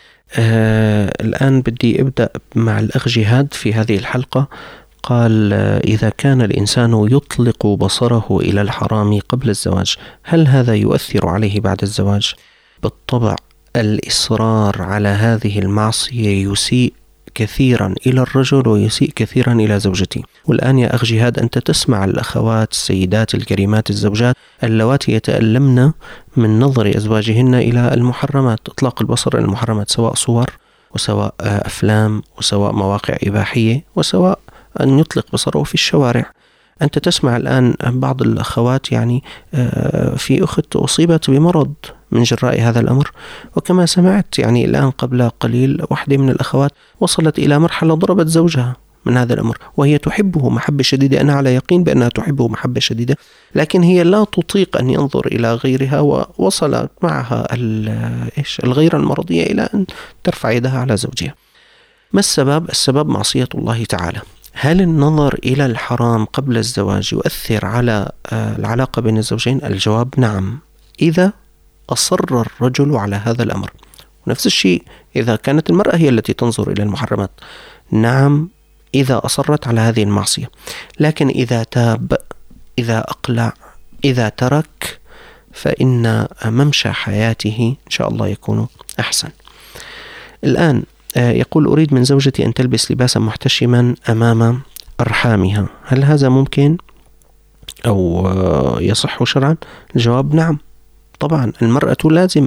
آه الآن بدي أبدأ مع الأخ جهاد في هذه الحلقة. قال آه إذا كان الإنسان يطلق بصره إلى الحرام قبل الزواج، هل هذا يؤثر عليه بعد الزواج؟ بالطبع الإصرار على هذه المعصية يسيء كثيرا إلى الرجل ويسيء كثيرا إلى زوجته. والآن يا أخ جهاد أنت تسمع الأخوات السيدات الكريمات الزوجات اللواتي يتألمن من نظر أزواجهن إلى المحرمات، إطلاق البصر إلى المحرمات، سواء صور وسواء أفلام وسواء مواقع إباحية وسواء أن يطلق بصره في الشوارع. أنت تسمع الآن بعض الأخوات يعني في أخت أصيبت بمرض من جراء هذا الأمر، وكما سمعت يعني الآن قبل قليل واحدة من الأخوات وصلت إلى مرحلة ضربت زوجها من هذا الأمر، وهي تحبه محبة شديدة. أنا على يقين بأنها تحبه محبة شديدة، لكن هي لا تطيق أن ينظر إلى غيرها، ووصلت معها إيش الغيرة المرضية إلى أن ترفع يدها على زوجها. ما السبب؟ السبب معصية الله تعالى. هل النظر إلى الحرام قبل الزواج يؤثر على العلاقة بين الزوجين؟ الجواب نعم، إذا أصر الرجل على هذا الأمر. ونفس الشيء إذا كانت المرأة هي التي تنظر إلى المحرمات، نعم إذا أصرت على هذه المعصية. لكن إذا تاب، إذا أقلع، إذا ترك، فإن ممشى حياته إن شاء الله يكون أحسن. الآن يقول أريد من زوجتي أن تلبس لباسا محتشما أمام أرحامها، هل هذا ممكن أو يصح شرعا؟ الجواب نعم طبعا. المرأة لازم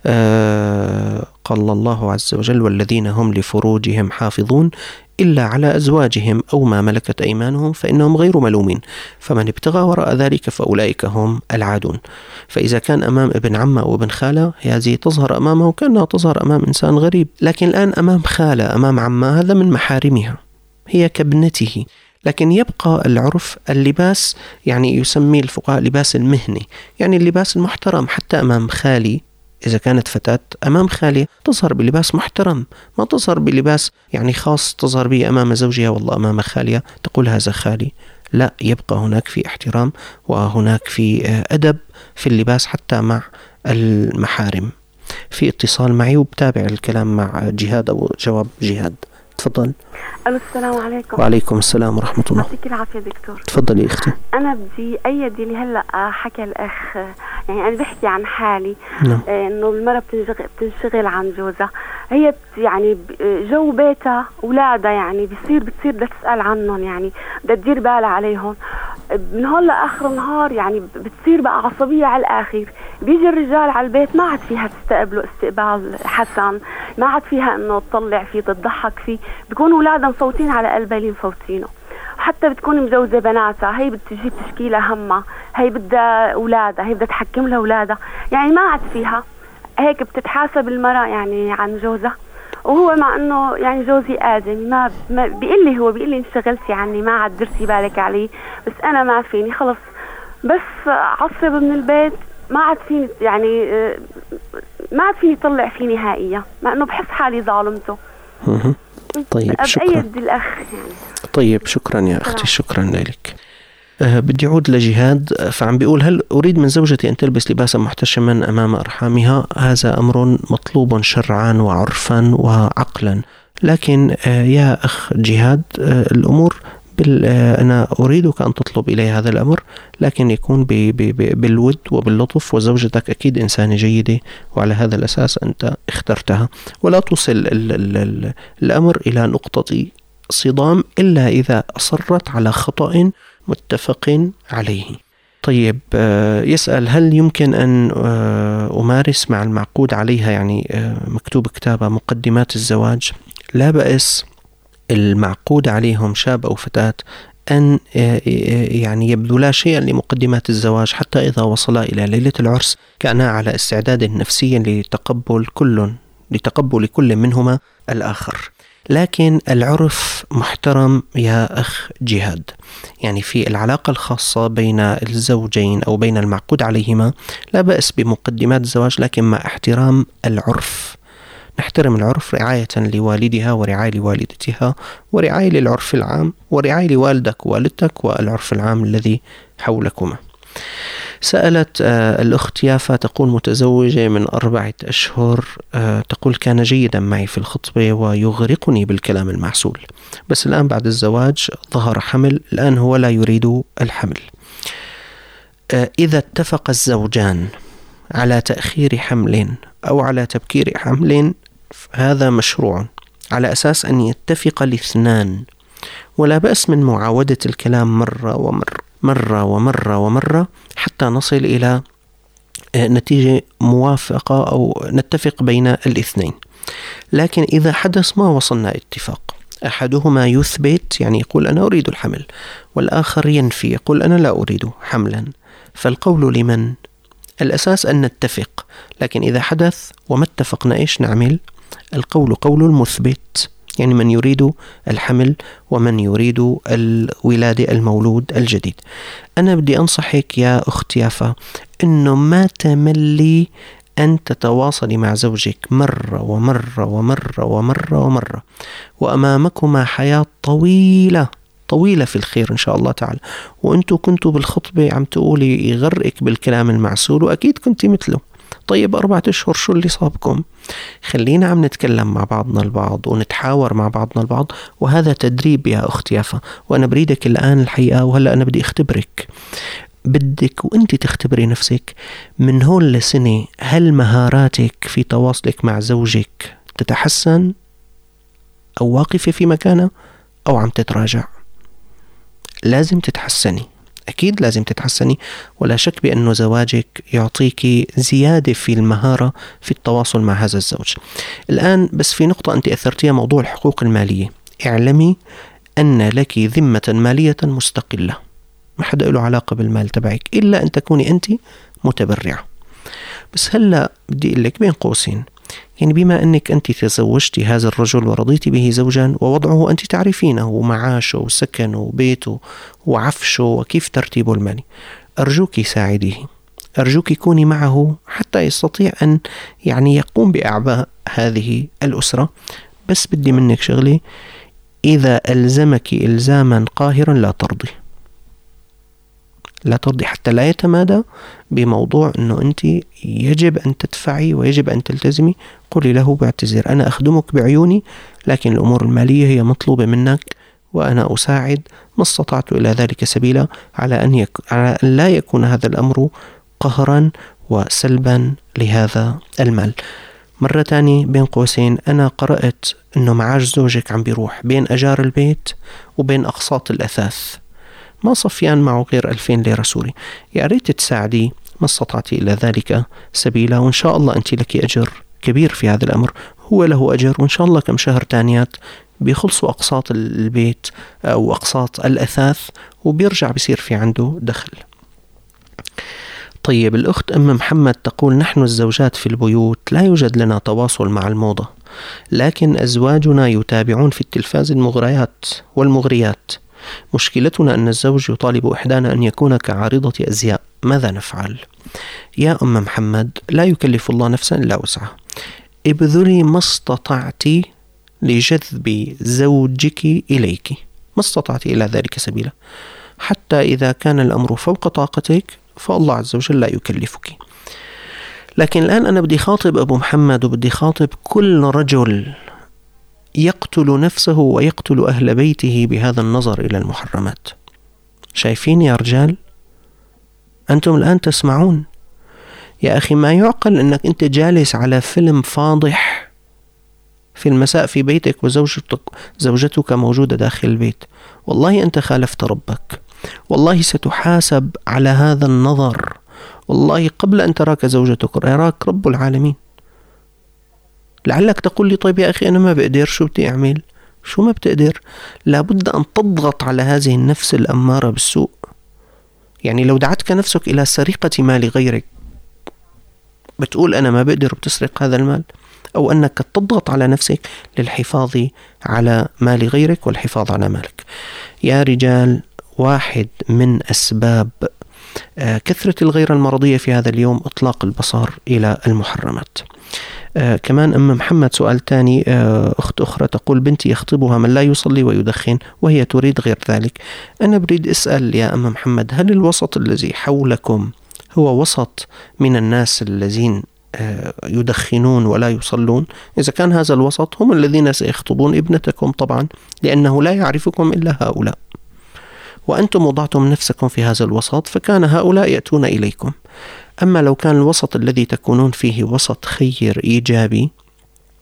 قال الله عز وجل والذين هم لفروجهم حافظون إلا على أزواجهم أو ما ملكت أيمانهم فإنهم غير ملومين، فمن ابتغى وراء ذلك فأولئك هم العادون. فإذا كان أمام ابن عمة أو ابن خالة هذه تظهر أمامه كأنها تظهر أمام إنسان غريب، لكن الآن أمام خالة أمام عمة هذا من محارمها، هي كابنته. لكن يبقى العرف اللباس، يعني يسمي الفقهاء لباس المهني، يعني اللباس المحترم. حتى أمام خالي إذا كانت فتاة أمام خالي تظهر بلباس محترم، ما تظهر بلباس يعني خاص تظهر به أمام زوجها والله أمام خالية تقول هذا خالي. لا، يبقى هناك في احترام وهناك في أدب في اللباس حتى مع المحارم. في اتصال معي وبتابع الكلام مع جهاد أو جواب جهاد. تفضل. السلام عليكم. وعليكم السلام ورحمة الله. يعطيك العافية دكتور. تفضلي أختي. أنا بدي أيد اللي هلأ حكى الأخ، يعني أنا بحكي عن حالي. نعم. إنه المرأة بتنشغل, بتنشغل عن جوزها، هي يعني جو بيتها أولادها، يعني بتصير بتصير بدها تسأل عنهم، يعني بدها تدير بالها عليهم من هون لآخر النهار، يعني بتصير بقى عصبية على الآخر. بيجي الرجال على البيت ما عاد فيها تستقبله استقبال حسن، ما عاد فيها إنه تطلع فيه تضحك فيه، بيكونوا أولادها مفوتين على قلبها اللي مفوتينه. حتى بتكون مجوزة بناتها، هي بتجيب تشكيلها همها، هي بدها أولادها، هي بدها تحكم لها أولادها، يعني ما عاد فيها هيك. بتتحاسب المرأة يعني عن جوزها، وهو مع انه يعني جوزي آدمي ما, ما بيقول لي، هو بيقول لي انشغلتي عني ما عاد درتي بالك علي، بس انا ما فيني خلص، بس عصب من البيت ما عاد فيني، يعني ما عاد فيني طلع فيه نهائيا، مع انه بحس حالي ظالمته. طيب شكرا. الأخ يعني. طيب شكرا يا أختي، شكرا لك. أه بدي أعود لجهاد، فعم بيقول هل أريد من زوجتي أن تلبس لباسا محتشما أمام أرحامها؟ هذا أمر مطلوب شرعا وعرفا وعقلا، لكن أه يا أخ جهاد أه الأمور بال أه أنا أريدك أن تطلب إلي هذا الأمر، لكن يكون بي بي بي بالود وباللطف، وزوجتك أكيد إنسانة جيدة وعلى هذا الأساس أنت اخترتها، ولا توصل ال ال ال الأمر إلى نقطة صدام إلا إذا أصرت على خطأ متفق عليه. طيب يسأل هل يمكن أن أمارس مع المعقود عليها، يعني مكتوب كتابة مقدمات الزواج؟ لا بأس المعقود عليهم شاب أو فتاة أن يعني يبذلا شيئا لمقدمات الزواج، حتى إذا وصلا إلى ليلة العرس كانا على استعداد نفسي لتقبل كل لتقبل كل منهما الآخر. لكن العرف محترم يا أخ جهاد، يعني في العلاقة الخاصة بين الزوجين أو بين المعقود عليهما لا بأس بمقدمات الزواج، لكن مع احترام العرف. نحترم العرف رعاية لوالدها ورعاية لوالدتها ورعاية للعرف العام ورعاية لوالدك ووالدتك والعرف العام الذي حولكما. سألت الأخت يافا تقول متزوجة من أربعة أشهر، تقول كان جيدا معي في الخطبة ويغرقني بالكلام المعسول، بس الآن بعد الزواج ظهر حمل، الآن هو لا يريد الحمل. إذا اتفق الزوجان على تأخير حمل أو على تبكير حمل هذا مشروع، على أساس أن يتفق الاثنان، ولا بأس من معاودة الكلام مرة ومرة مرة ومرة ومرة حتى نصل إلى نتيجة موافقة أو نتفق بين الاثنين. لكن إذا حدث ما وصلنا اتفاق، أحدهما يثبت يعني يقول أنا أريد الحمل، والآخر ينفي يقول أنا لا أريد حملا، فالقول لمن؟ الأساس أن نتفق، لكن إذا حدث وما اتفقنا إيش نعمل؟ القول قول المثبت، يعني من يريد الحمل ومن يريد الولادة المولود الجديد. أنا بدي أنصحك يا أخت يافا أنه ما تملي أن تتواصلي مع زوجك مرة ومرة ومرة ومرة ومرة، وأمامكما حياة طويلة طويلة في الخير إن شاء الله تعالى، وأنتوا كنتوا بالخطبة عم تقولي يغرقك بالكلام المعسول، وأكيد كنتي مثله. طيب أربعة أشهر شو اللي صابكم؟ خلينا عم نتكلم مع بعضنا البعض ونتحاور مع بعضنا البعض، وهذا تدريب يا أخت يافا. وأنا بريدك الآن الحقيقة، وهلأ أنا بدي اختبرك، بدك وانت تختبري نفسك من هون لسنة، هل مهاراتك في تواصلك مع زوجك تتحسن أو واقفة في مكانها أو عم تتراجع؟ لازم تتحسني، أكيد لازم تتحسني، ولا شك بأنه زواجك يعطيك زيادة في المهارة في التواصل مع هذا الزوج. الآن بس في نقطة أنت أثرتيها، موضوع الحقوق المالية. اعلمي أن لك ذمة مالية مستقلة، ما حدا له علاقة بالمال تبعك إلا أن تكوني أنت متبرعة. بس هلأ بدي أقول لك بين قوسين، يعني بما أنك أنت تزوجتي هذا الرجل ورضيتي به زوجا، ووضعه أنت تعرفينه ومعاشه وسكنه وبيته وعفشه وكيف ترتيبه المالي، أرجوك ساعديه، أرجوك كوني معه حتى يستطيع أن يعني يقوم بأعباء هذه الأسرة. بس بدي منك شغلي، إذا ألزمك إلزاما قاهرا لا ترضي، لا ترضي حتى لا يتمادى بموضوع أنه أنت يجب أن تدفعي ويجب أن تلتزمي. قولي له باعتذار، أنا أخدمك بعيوني، لكن الأمور المالية هي مطلوبة منك، وأنا أساعد ما استطعت إلى ذلك سبيلا، على أن, يك... على أن لا يكون هذا الأمر قهرا وسلبا لهذا المال. مرة تانية بين قوسين، أنا قرأت أنه معاش زوجك عم بيروح بين أجار البيت وبين أقساط الأثاث، ما صفيان معه غير ألفين ليرة سوري. يا ريت تساعدي ما استطعتي إلى ذلك سبيلا، وإن شاء الله أنت لك أجر كبير في هذا الأمر، هو له أجر، وإن شاء الله كم شهر تانيات بيخلصوا أقساط البيت أو أقساط الأثاث، وبيرجع بيصير في عنده دخل. طيب الأخت أم محمد تقول: نحن الزوجات في البيوت لا يوجد لنا تواصل مع الموضة، لكن أزواجنا يتابعون في التلفاز المغريات والمغريات. مشكلتنا أن الزوج يطالب إحدانا أن يكون كعارضة أزياء، ماذا نفعل؟ يا أم محمد، لا يكلف الله نفسا إلا وسعها، ابذلي ما استطعت لجذب زوجك إليك، ما استطعت إلى ذلك سبيلا، حتى إذا كان الأمر فوق طاقتك فالله عز وجل لا يكلفك. لكن الآن أنا بدي خاطب أبو محمد، وبدي خاطب كل رجل يقتل نفسه ويقتل أهل بيته بهذا النظر إلى المحرمات. شايفين يا رجال؟ أنتم الآن تسمعون. يا أخي ما يعقل أنك أنت جالس على فيلم فاضح في المساء في بيتك وزوجتك زوجتك موجودة داخل البيت. والله أنت خالفت ربك، والله ستحاسب على هذا النظر، والله قبل أن تراك زوجتك يراك رب العالمين. لعلك تقول لي: طيب يا أخي أنا ما بقدر، شو بدي أعمل؟ شو ما بتقدر؟ لابد أن تضغط على هذه النفس الأمارة بالسوء. يعني لو دعتك نفسك إلى سرقة مال غيرك بتقول أنا ما بقدر بتسرق هذا المال، أو أنك تضغط على نفسك للحفاظ على مال غيرك والحفاظ على مالك. يا رجال، واحد من أسباب كثرة الغيرة المرضية في هذا اليوم إطلاق البصر إلى المحرمات. آه كمان أم محمد سؤال تاني، آه أخت أخرى تقول: بنتي يخطبها من لا يصلي ويدخن وهي تريد غير ذلك. أنا بريد أسأل يا أم محمد، هل الوسط الذي حولكم هو وسط من الناس الذين آه يدخنون ولا يصلون؟ إذا كان هذا الوسط هم الذين سيخطبون ابنتكم طبعا، لأنه لا يعرفكم إلا هؤلاء، وأنتم وضعتم نفسكم في هذا الوسط فكان هؤلاء يأتون إليكم. أما لو كان الوسط الذي تكونون فيه وسط خير إيجابي،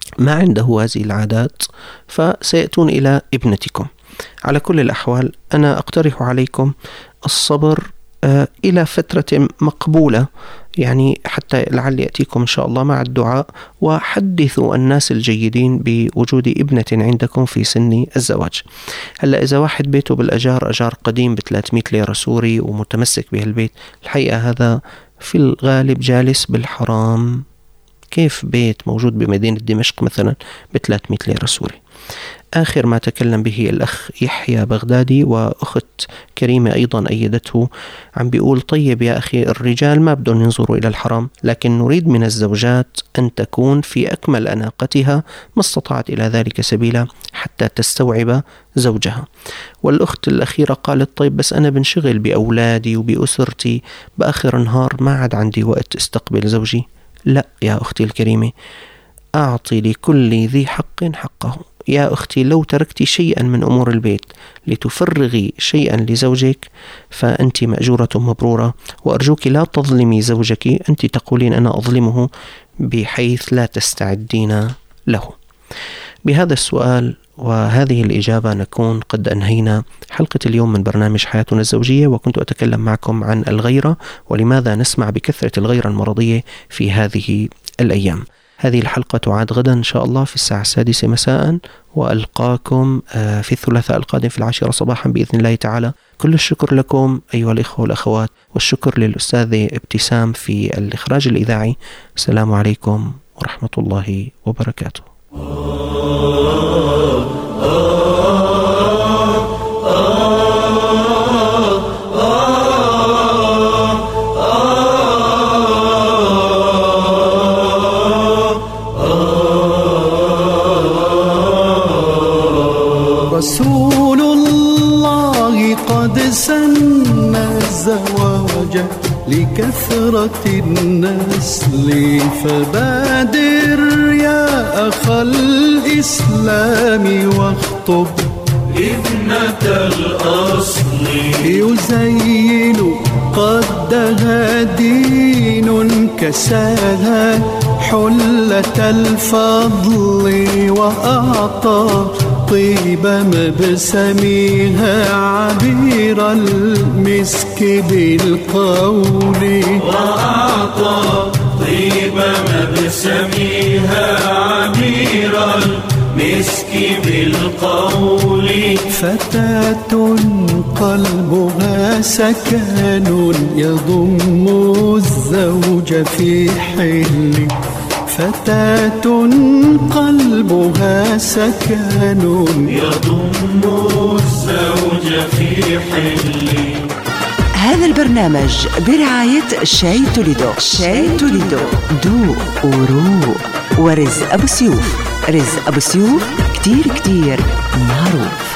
ما عنده هذه العادات فسيأتون إلى ابنتكم. على كل الأحوال أنا أقترح عليكم الصبر إلى فترة مقبولة، يعني حتى لعل يأتيكم إن شاء الله مع الدعاء، وحدثوا الناس الجيدين بوجود ابنة عندكم في سن الزواج. هلأ إذا واحد بيته بالأجار أجار قديم بثلاثمائة ليرة سوري ومتمسك بهالبيت، الحقيقة هذا في الغالب جالس بالحرام. كيف بيت موجود بمدينة دمشق مثلا بثلاثمائة ليرة سوري؟ آخر ما تكلم به الأخ يحيى بغدادي، وأخت كريمة أيضا أيدته، عم بيقول طيب يا أخي الرجال ما بدهم ينظروا إلى الحرام، لكن نريد من الزوجات أن تكون في أكمل أناقتها ما استطاعت إلى ذلك سبيلا حتى تستوعب زوجها. والأخت الأخيرة قالت طيب بس أنا بنشغل بأولادي وبأسرتي بآخر النهار ما عاد عندي وقت استقبل زوجي. لا يا أختي الكريمة، أعطي لكل ذي حق حقه. يا أختي لو تركتي شيئا من أمور البيت لتفرغي شيئا لزوجك فأنت مأجورة مبرورة، وأرجوك لا تظلمي زوجك. أنت تقولين أنا أظلمه بحيث لا تستعدين له. بهذا السؤال وهذه الإجابة نكون قد أنهينا حلقة اليوم من برنامج حياتنا الزوجية، وكنت أتكلم معكم عن الغيرة ولماذا نسمع بكثرة الغيرة المرضية في هذه الأيام. هذه الحلقة تعاد غدا إن شاء الله في الساعة السادسة مساء، وألقاكم في الثلاثاء القادم في العاشرة صباحا بإذن الله تعالى. كل الشكر لكم أيها الإخوة والأخوات، والشكر للأستاذة ابتسام في الإخراج الإذاعي. السلام عليكم ورحمة الله وبركاته. رسول الله قد سن الزواج لكثرة النسل، فبادر يا أخ الإسلام واخطب ابنة الأصل. يزين قدها دين كساها حلة الفضل، وأعطى طيب مبسمها عبير المسك بالقول، وأعطى طيب مبسمها عبير المسك بالقول. فتاة قلبها سكن يضم الزوج في حل، فتاة قلبها سكن يضم الزوج في حل. هذا البرنامج برعاية شاي توليدو. شاي توليدو دوق وروق. ورزق أبو سيوف. رزق أبو سيوف كتير كتير معروف.